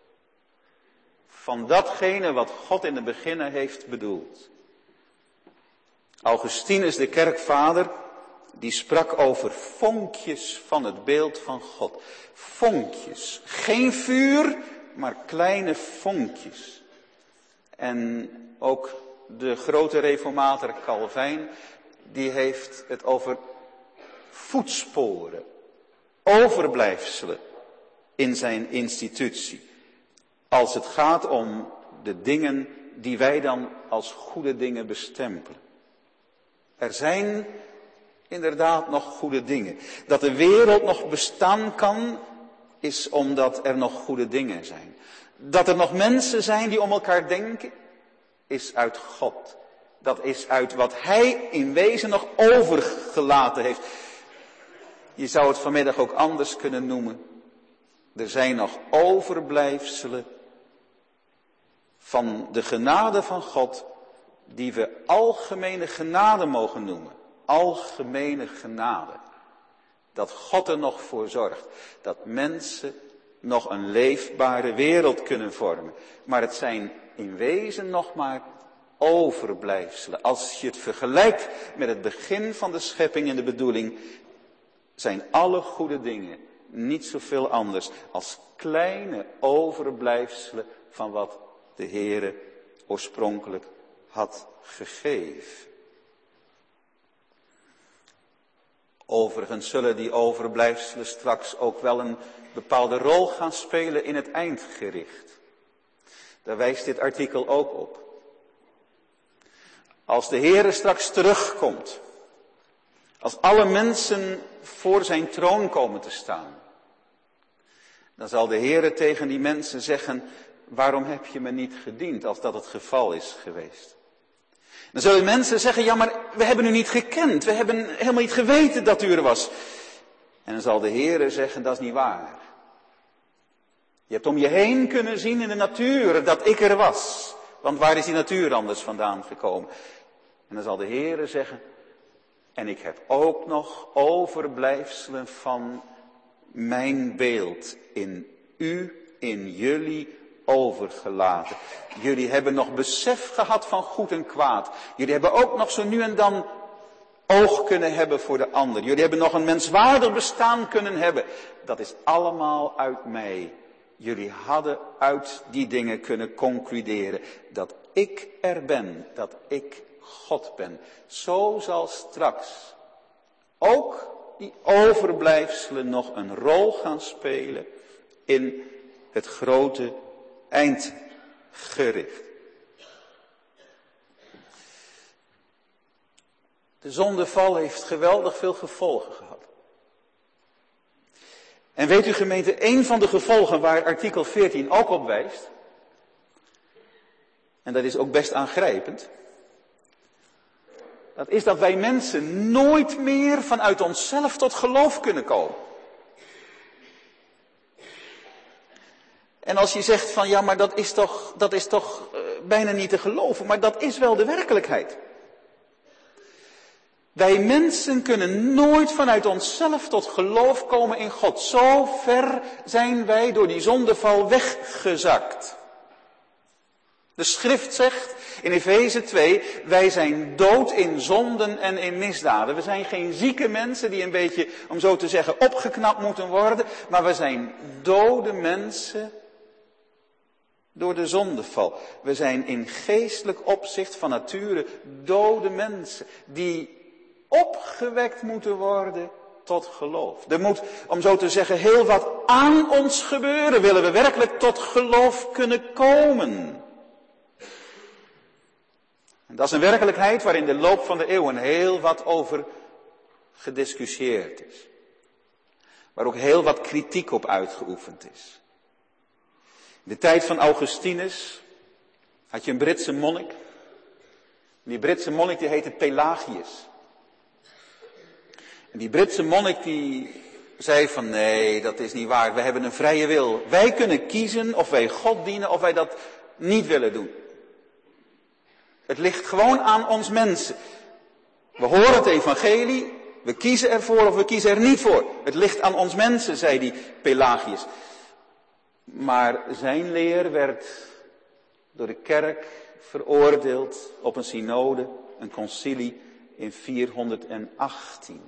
van datgene wat God in het begin heeft bedoeld. Augustinus, de kerkvader, die sprak over vonkjes van het beeld van God. Vonkjes. Geen vuur, maar kleine vonkjes. En ook de grote reformator Calvijn, die heeft het over voetsporen. Overblijfselen in zijn institutie. Als het gaat om de dingen die wij dan als goede dingen bestempelen. Er zijn inderdaad nog goede dingen. Dat de wereld nog bestaan kan, is omdat er nog goede dingen zijn. Dat er nog mensen zijn die om elkaar denken, is uit God. Dat is uit wat Hij in wezen nog overgelaten heeft. Je zou het vanmiddag ook anders kunnen noemen. Er zijn nog overblijfselen van de genade van God, die we algemene genade mogen noemen. Algemene genade. Dat God er nog voor zorgt. Dat mensen nog een leefbare wereld kunnen vormen. Maar het zijn in wezen nog maar overblijfselen. Als je het vergelijkt met het begin van de schepping en de bedoeling, zijn alle goede dingen niet zoveel anders als kleine overblijfselen van wat de Heere oorspronkelijk had gegeven. Overigens zullen die overblijfselen straks ook wel een bepaalde rol gaan spelen in het eindgericht. Daar wijst dit artikel ook op. Als de Heere straks terugkomt, als alle mensen voor zijn troon komen te staan, dan zal de Heere tegen die mensen zeggen, waarom heb je me niet gediend als dat het geval is geweest? Dan zullen mensen zeggen, ja maar we hebben u niet gekend, we hebben helemaal niet geweten dat u er was. En dan zal de Heere zeggen, dat is niet waar. Je hebt om je heen kunnen zien in de natuur dat ik er was. Want waar is die natuur anders vandaan gekomen? En dan zal de Heere zeggen, en ik heb ook nog overblijfselen van mijn beeld in u, in jullie overgelaten. Jullie hebben nog besef gehad van goed en kwaad. Jullie hebben ook nog zo nu en dan oog kunnen hebben voor de ander. Jullie hebben nog een menswaardig bestaan kunnen hebben. Dat is allemaal uit mij. Jullie hadden uit die dingen kunnen concluderen dat ik er ben, dat ik God ben. Zo zal straks ook die overblijfselen nog een rol gaan spelen in het grote eindgericht. De zondeval heeft geweldig veel gevolgen gehad. En weet u gemeente, een van de gevolgen waar artikel 14 ook op wijst, en dat is ook best aangrijpend, dat is dat wij mensen nooit meer vanuit onszelf tot geloof kunnen komen. En als je zegt van ja, maar dat is toch bijna niet te geloven, maar dat is wel de werkelijkheid. Wij mensen kunnen nooit vanuit onszelf tot geloof komen in God. Zo ver zijn wij door die zondeval weggezakt. De schrift zegt in Efeze 2, wij zijn dood in zonden en in misdaden. We zijn geen zieke mensen die een beetje, om zo te zeggen, opgeknapt moeten worden. Maar we zijn dode mensen door de zondeval. We zijn in geestelijk opzicht van nature dode mensen die opgewekt moeten worden tot geloof. Er moet, om zo te zeggen, heel wat aan ons gebeuren. Willen we werkelijk tot geloof kunnen komen? En dat is een werkelijkheid waar in de loop van de eeuwen heel wat over gediscussieerd is. Waar ook heel wat kritiek op uitgeoefend is. In de tijd van Augustinus had je een Britse monnik. Die Britse monnik die heette Pelagius. En die Britse monnik die zei van nee, dat is niet waar. We hebben een vrije wil. Wij kunnen kiezen of wij God dienen of wij dat niet willen doen. Het ligt gewoon aan ons mensen. We horen het evangelie, we kiezen ervoor of we kiezen er niet voor. Het ligt aan ons mensen, zei die Pelagius. Maar zijn leer werd door de kerk veroordeeld op een synode, een concilie in 418.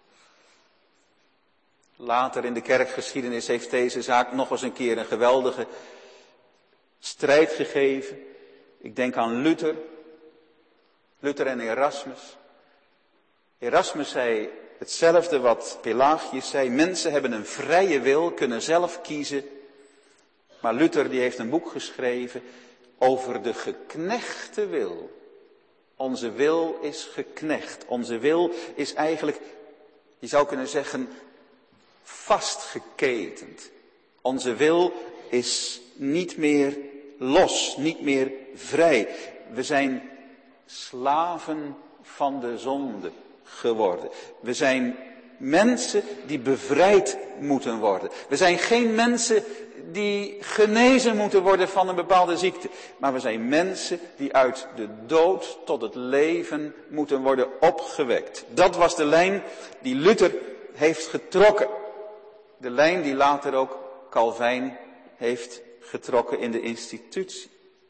Later in de kerkgeschiedenis heeft deze zaak nog eens een keer een geweldige strijd gegeven. Ik denk aan Luther en Erasmus. Erasmus zei hetzelfde wat Pelagius zei. Mensen hebben een vrije wil, kunnen zelf kiezen. Maar Luther die heeft een boek geschreven over de geknechte wil. Onze wil is geknecht. Onze wil is eigenlijk, je zou kunnen zeggen, vastgeketend. Onze wil is niet meer los, niet meer vrij. We zijn slaven van de zonde geworden. We zijn mensen die bevrijd moeten worden. We zijn geen mensen die genezen moeten worden van een bepaalde ziekte. Maar we zijn mensen die uit de dood tot het leven moeten worden opgewekt. Dat was de lijn die Luther heeft getrokken. De lijn die later ook Calvijn heeft getrokken in de institutie.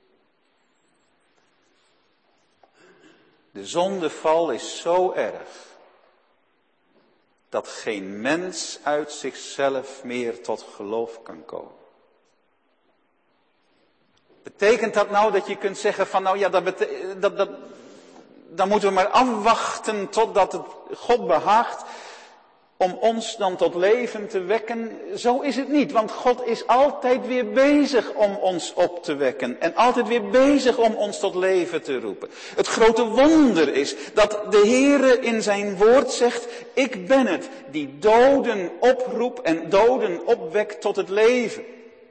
De zondeval is zo erg dat geen mens uit zichzelf meer tot geloof kan komen. Betekent dat nou dat je kunt zeggen van nou ja, dan moeten we maar afwachten totdat het God behaagt om ons dan tot leven te wekken? Zo is het niet, want God is altijd weer bezig om ons op te wekken. En altijd weer bezig om ons tot leven te roepen. Het grote wonder is dat de Heere in zijn woord zegt, ik ben het die doden oproept en doden opwekt tot het leven.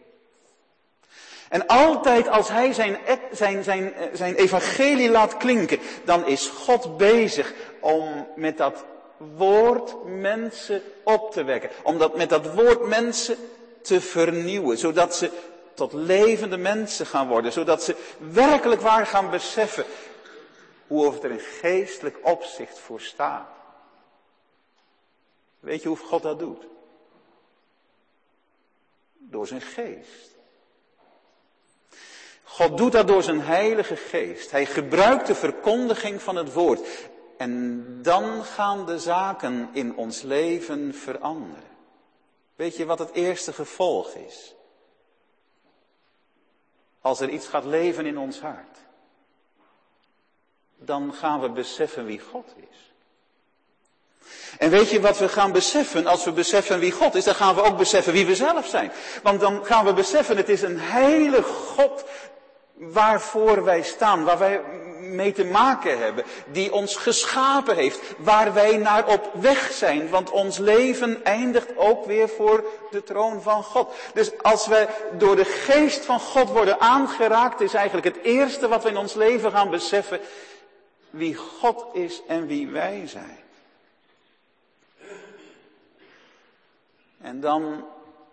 En altijd als hij zijn evangelie laat klinken, dan is God bezig om met dat woord mensen op te wekken. Om met dat woord mensen te vernieuwen. Zodat ze tot levende mensen gaan worden. Zodat ze werkelijk waar gaan beseffen. hoe we er in geestelijk opzicht voor staan. Weet je hoe God dat doet? Door zijn geest. God doet dat door zijn heilige geest. Hij gebruikt de verkondiging van het woord. En dan gaan de zaken in ons leven veranderen. Weet je wat het eerste gevolg is? Als er iets gaat leven in ons hart. Dan gaan we beseffen wie God is. En weet je wat we gaan beseffen? Als we beseffen wie God is, dan gaan we ook beseffen wie we zelf zijn. Want dan gaan we beseffen, het is een heilig God waarvoor wij staan, waar wij mee te maken hebben, die ons geschapen heeft, waar wij naar op weg zijn, want ons leven eindigt ook weer voor de troon van God. Dus als wij door de geest van God worden aangeraakt, is eigenlijk het eerste wat we in ons leven gaan beseffen, wie God is en wie wij zijn. En dan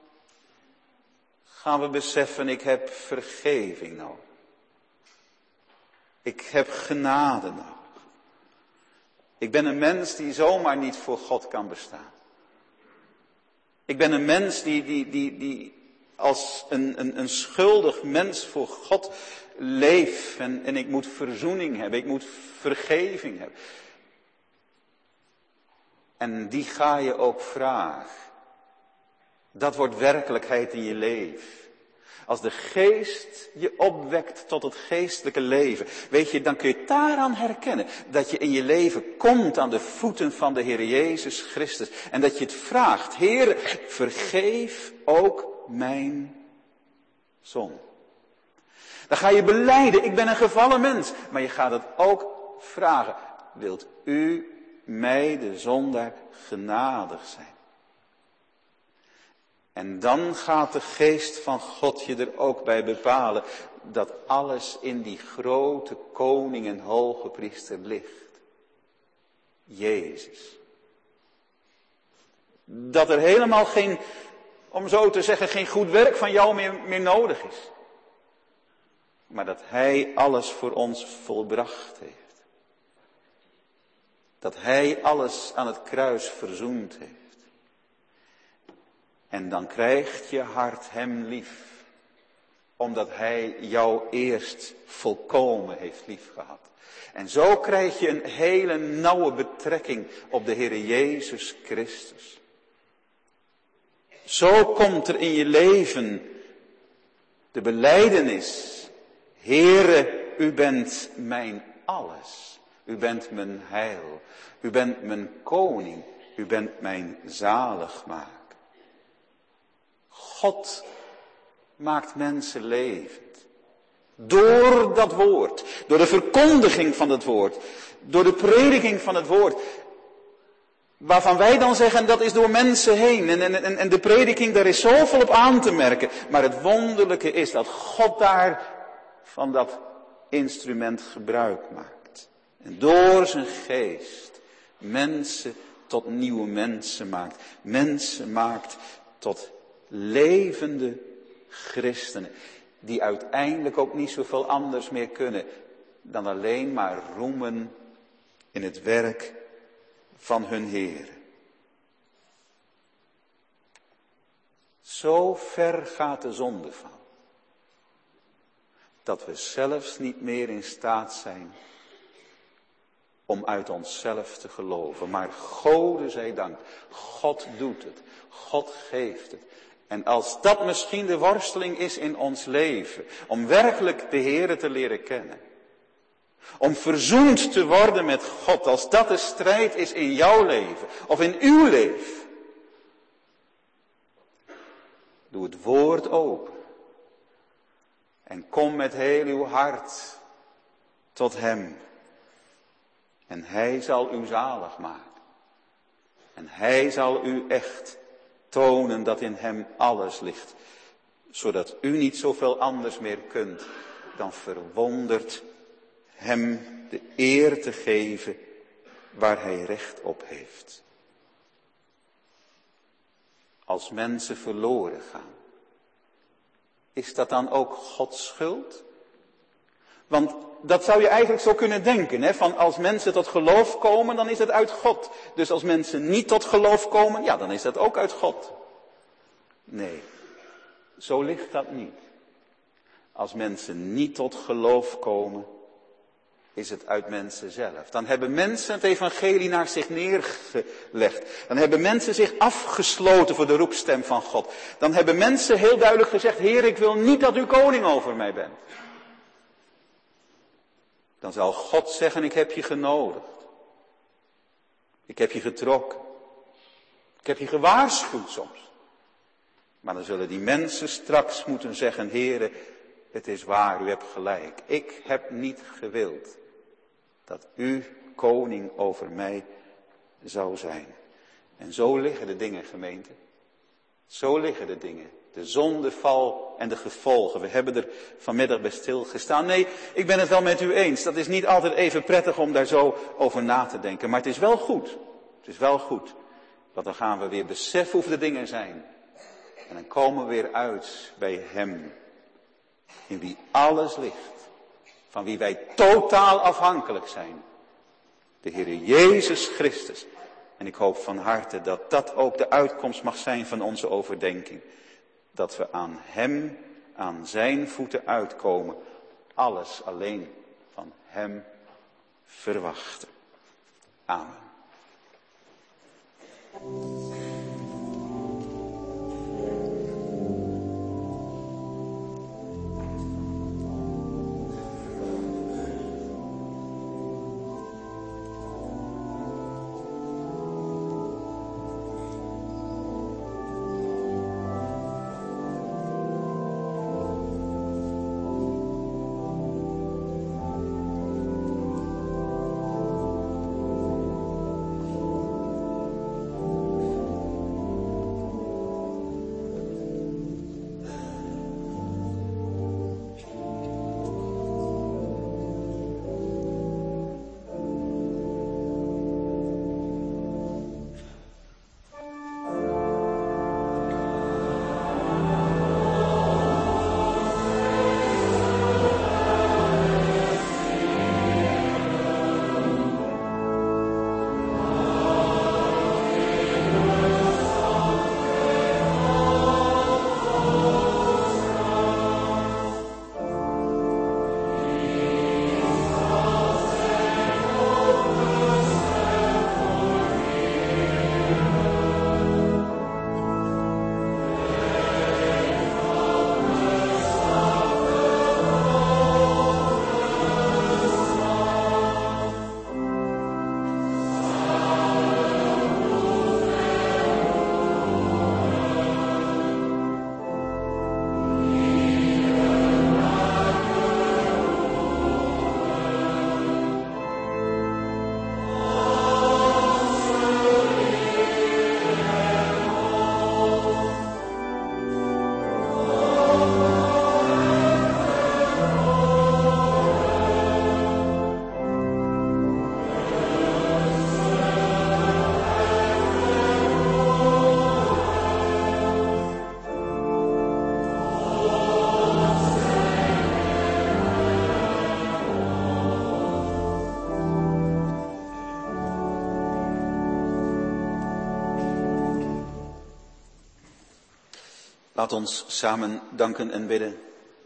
gaan we beseffen, ik heb vergeving nodig. Ik heb genade nodig. Ik ben een mens die zomaar niet voor God kan bestaan. Ik ben een mens die als een schuldig mens voor God leeft. En ik moet verzoening hebben, ik moet vergeving hebben. En die ga je ook vragen. Dat wordt werkelijkheid in je leven. Als de geest je opwekt tot het geestelijke leven, weet je, dan kun je daaraan herkennen dat je in je leven komt aan de voeten van de Heer Jezus Christus. En dat je het vraagt, Heer, vergeef ook mijn zonde. Dan ga je belijden, ik ben een gevallen mens. Maar je gaat het ook vragen, wilt u mij de zondaar genadig zijn? En dan gaat de geest van God je er ook bij bepalen dat alles in die grote koning en hoge priester ligt. Jezus. Dat er helemaal geen, om zo te zeggen, geen goed werk van jou meer nodig is. Maar dat Hij alles voor ons volbracht heeft. Dat Hij alles aan het kruis verzoend heeft. En dan krijgt je hart Hem lief. Omdat Hij jou eerst volkomen heeft liefgehad. En zo krijg je een hele nauwe betrekking op de Heer Jezus Christus. Zo komt er in je leven de belijdenis. Heere, u bent mijn alles. U bent mijn heil. U bent mijn koning. U bent mijn zaligmaker. God maakt mensen levend. Door dat woord. Door de verkondiging van het woord. Door de prediking van het woord. Waarvan wij dan zeggen, dat is door mensen heen. En de prediking, daar is zoveel op aan te merken. Maar het wonderlijke is dat God daar van dat instrument gebruik maakt. En door zijn geest mensen tot nieuwe mensen maakt. Mensen maakt tot levende christenen. Die uiteindelijk ook niet zoveel anders meer kunnen dan alleen maar roemen in het werk van hun Heer. Zo ver gaat de zondeval. Dat we zelfs niet meer in staat zijn om uit onszelf te geloven. Maar Gode zij dank, God doet het, God geeft het. En als dat misschien de worsteling is in ons leven, om werkelijk de Heere te leren kennen. Om verzoend te worden met God, als dat de strijd is in jouw leven of in uw leven. Doe het woord open. En kom met heel uw hart tot Hem. En Hij zal u zalig maken. En Hij zal u echt tonen dat in Hem alles ligt. Zodat u niet zoveel anders meer kunt dan verwonderd Hem de eer te geven waar Hij recht op heeft. Als mensen verloren gaan, is dat dan ook Gods schuld? Want dat zou je eigenlijk zo kunnen denken, hè? Van als mensen tot geloof komen, dan is het uit God. Dus als mensen niet tot geloof komen, ja, dan is dat ook uit God. Nee, zo ligt dat niet. Als mensen niet tot geloof komen, is het uit mensen zelf. Dan hebben mensen het evangelie naar zich neergelegd. Dan hebben mensen zich afgesloten voor de roepstem van God. Dan hebben mensen heel duidelijk gezegd, Heer, ik wil niet dat u koning over mij bent. Dan zal God zeggen, ik heb je genodigd. Ik heb je getrokken. Ik heb je gewaarschuwd soms. Maar dan zullen die mensen straks moeten zeggen, Heere, het is waar, u hebt gelijk. Ik heb niet gewild dat u koning over mij zou zijn. En zo liggen de dingen, gemeente. Zo liggen de dingen. De zondeval en de gevolgen. We hebben er vanmiddag bij stilgestaan. Nee, ik ben het wel met u eens. Dat is niet altijd even prettig om daar zo over na te denken. Maar het is wel goed. Het is wel goed. Want dan gaan we weer beseffen hoeveel de dingen zijn. En dan komen we weer uit bij Hem. In wie alles ligt. Van wie wij totaal afhankelijk zijn. De Heere Jezus Christus. En ik hoop van harte dat dat ook de uitkomst mag zijn van onze overdenking. Dat we aan Hem, aan zijn voeten uitkomen. Alles alleen van Hem verwachten. Amen. Laat ons samen danken en bidden.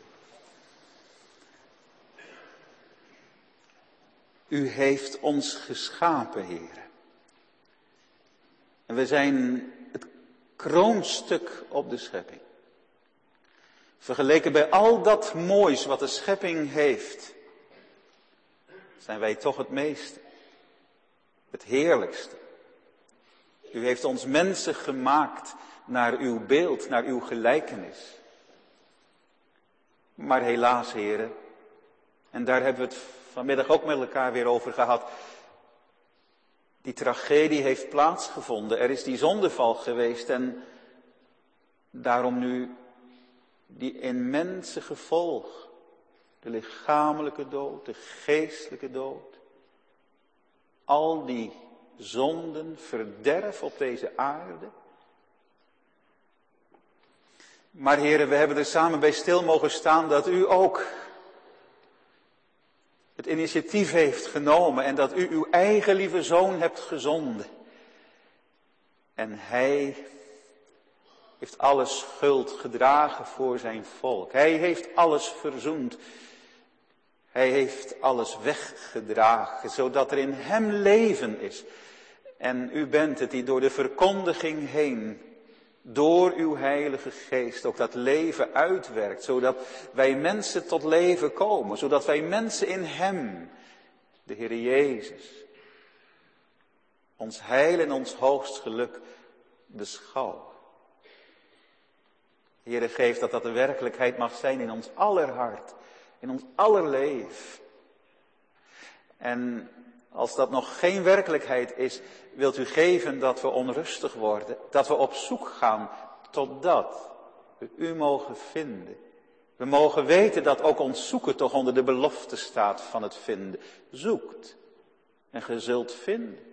U heeft ons geschapen, Heer. En we zijn het kroonstuk op de schepping. Vergeleken bij al dat moois wat de schepping heeft, zijn wij toch het meeste. Het heerlijkste. U heeft ons mensen gemaakt naar uw beeld, naar uw gelijkenis. Maar helaas, heren, en daar hebben we het vanmiddag ook met elkaar weer over gehad. Die tragedie heeft plaatsgevonden. Er is die zondeval geweest en daarom nu die immense gevolg. De lichamelijke dood, de geestelijke dood. Al die zonden, verderf op deze aarde. Maar heren, we hebben er samen bij stil mogen staan dat u ook het initiatief heeft genomen en dat u uw eigen lieve zoon hebt gezonden. En hij heeft alle schuld gedragen voor zijn volk. Hij heeft alles verzoend. Hij heeft alles weggedragen, zodat er in hem leven is. En u bent het die door de verkondiging heen, door uw Heilige Geest, ook dat leven uitwerkt. Zodat wij mensen tot leven komen. Zodat wij mensen in hem, de Heer Jezus, ons heil en ons hoogst geluk beschouwen. Heere, geef dat dat de werkelijkheid mag zijn in ons aller hart, in ons aller leven. En als dat nog geen werkelijkheid is, wilt u geven dat we onrustig worden, dat we op zoek gaan totdat we u mogen vinden. We mogen weten dat ook ons zoeken toch onder de belofte staat van het vinden. Zoekt en ge zult vinden.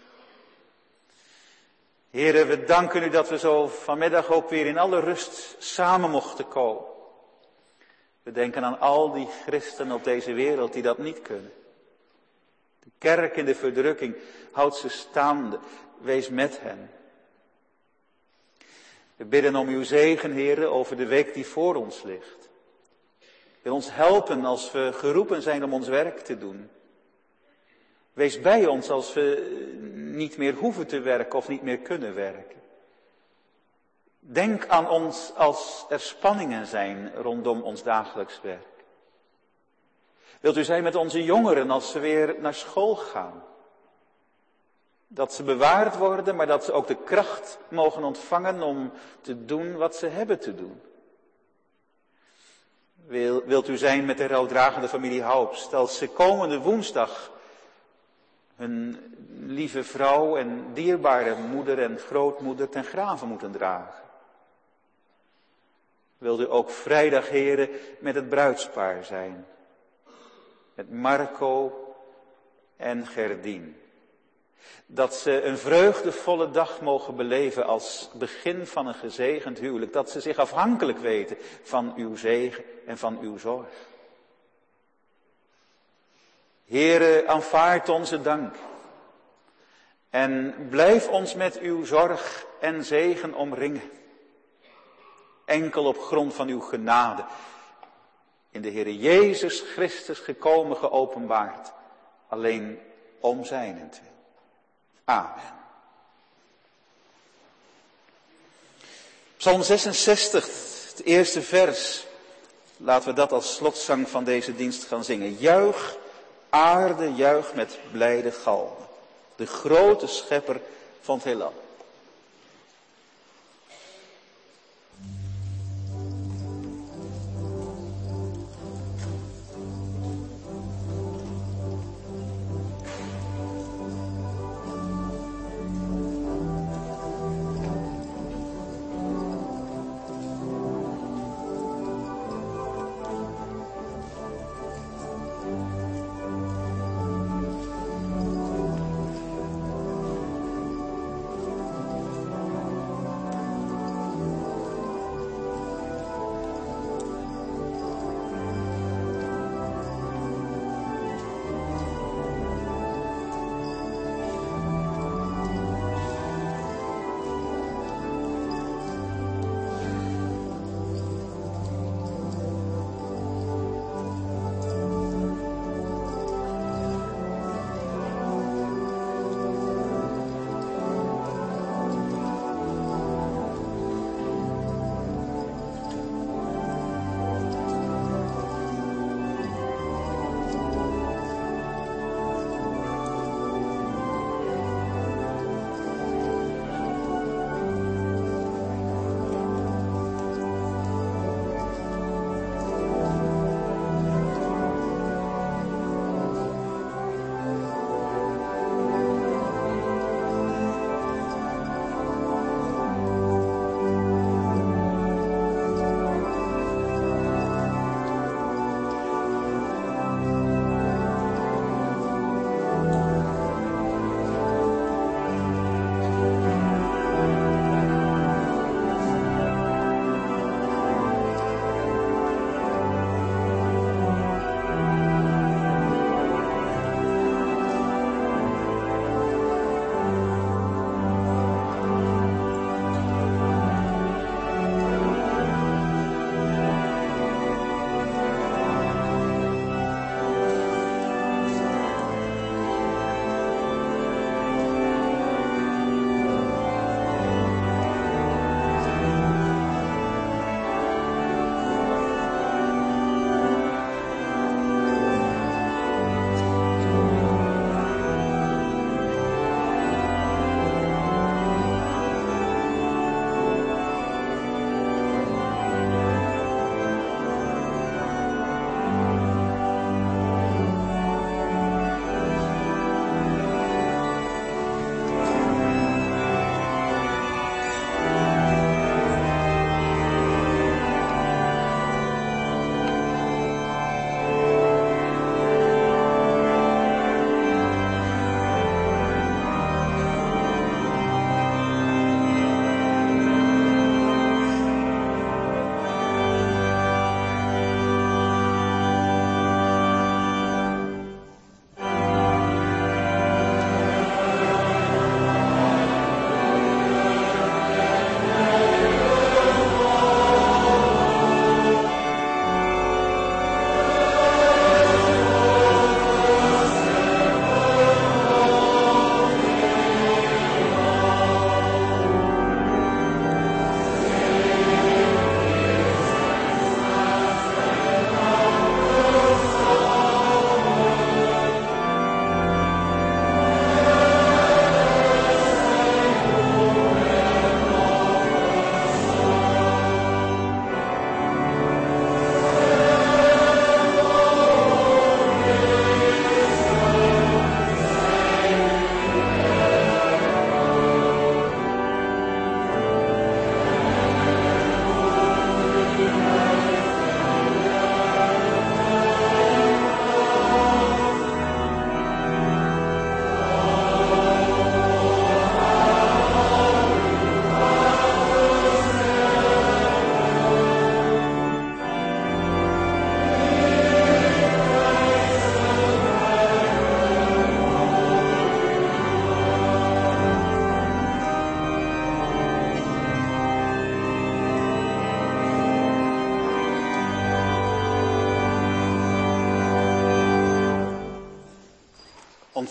Heere, we danken u dat we zo vanmiddag ook weer in alle rust samen mochten komen. We denken aan al die christenen op deze wereld die dat niet kunnen. De kerk in de verdrukking, houd ze staande, wees met hen. We bidden om uw zegen, Heere, over de week die voor ons ligt. Wil ons helpen als we geroepen zijn om ons werk te doen. Wees bij ons als we niet meer hoeven te werken of niet meer kunnen werken. Denk aan ons als er spanningen zijn rondom ons dagelijks werk. Wilt u zijn met onze jongeren als ze weer naar school gaan? Dat ze bewaard worden, maar dat ze ook de kracht mogen ontvangen om te doen wat ze hebben te doen. Wilt u zijn met de rouwdragende familie Haupst, als ze komende woensdag hun lieve vrouw en dierbare moeder en grootmoeder ten grave moeten dragen. Wilt u ook vrijdag, Heere, met het bruidspaar zijn. Met Marco en Gerdien. Dat ze een vreugdevolle dag mogen beleven als begin van een gezegend huwelijk. Dat ze zich afhankelijk weten van uw zegen en van uw zorg. Heere, aanvaard onze dank. En blijf ons met uw zorg en zegen omringen. Enkel op grond van uw genade. In de Heere Jezus Christus gekomen geopenbaard. Alleen om zijnentwil. Amen. Psalm 66, het eerste vers. Laten we dat als slotzang van deze dienst gaan zingen. Juich, aarde, juich met blijde galmen. De grote schepper van het heelal.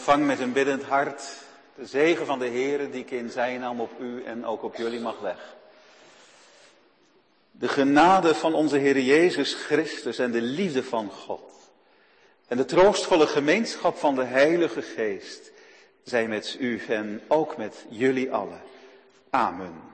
Ontvang met een biddend hart de zegen van de Heere die ik in zijn naam op u en ook op jullie mag leggen. De genade van onze Heer Jezus Christus en de liefde van God en de troostvolle gemeenschap van de Heilige Geest zij met u en ook met jullie allen. Amen.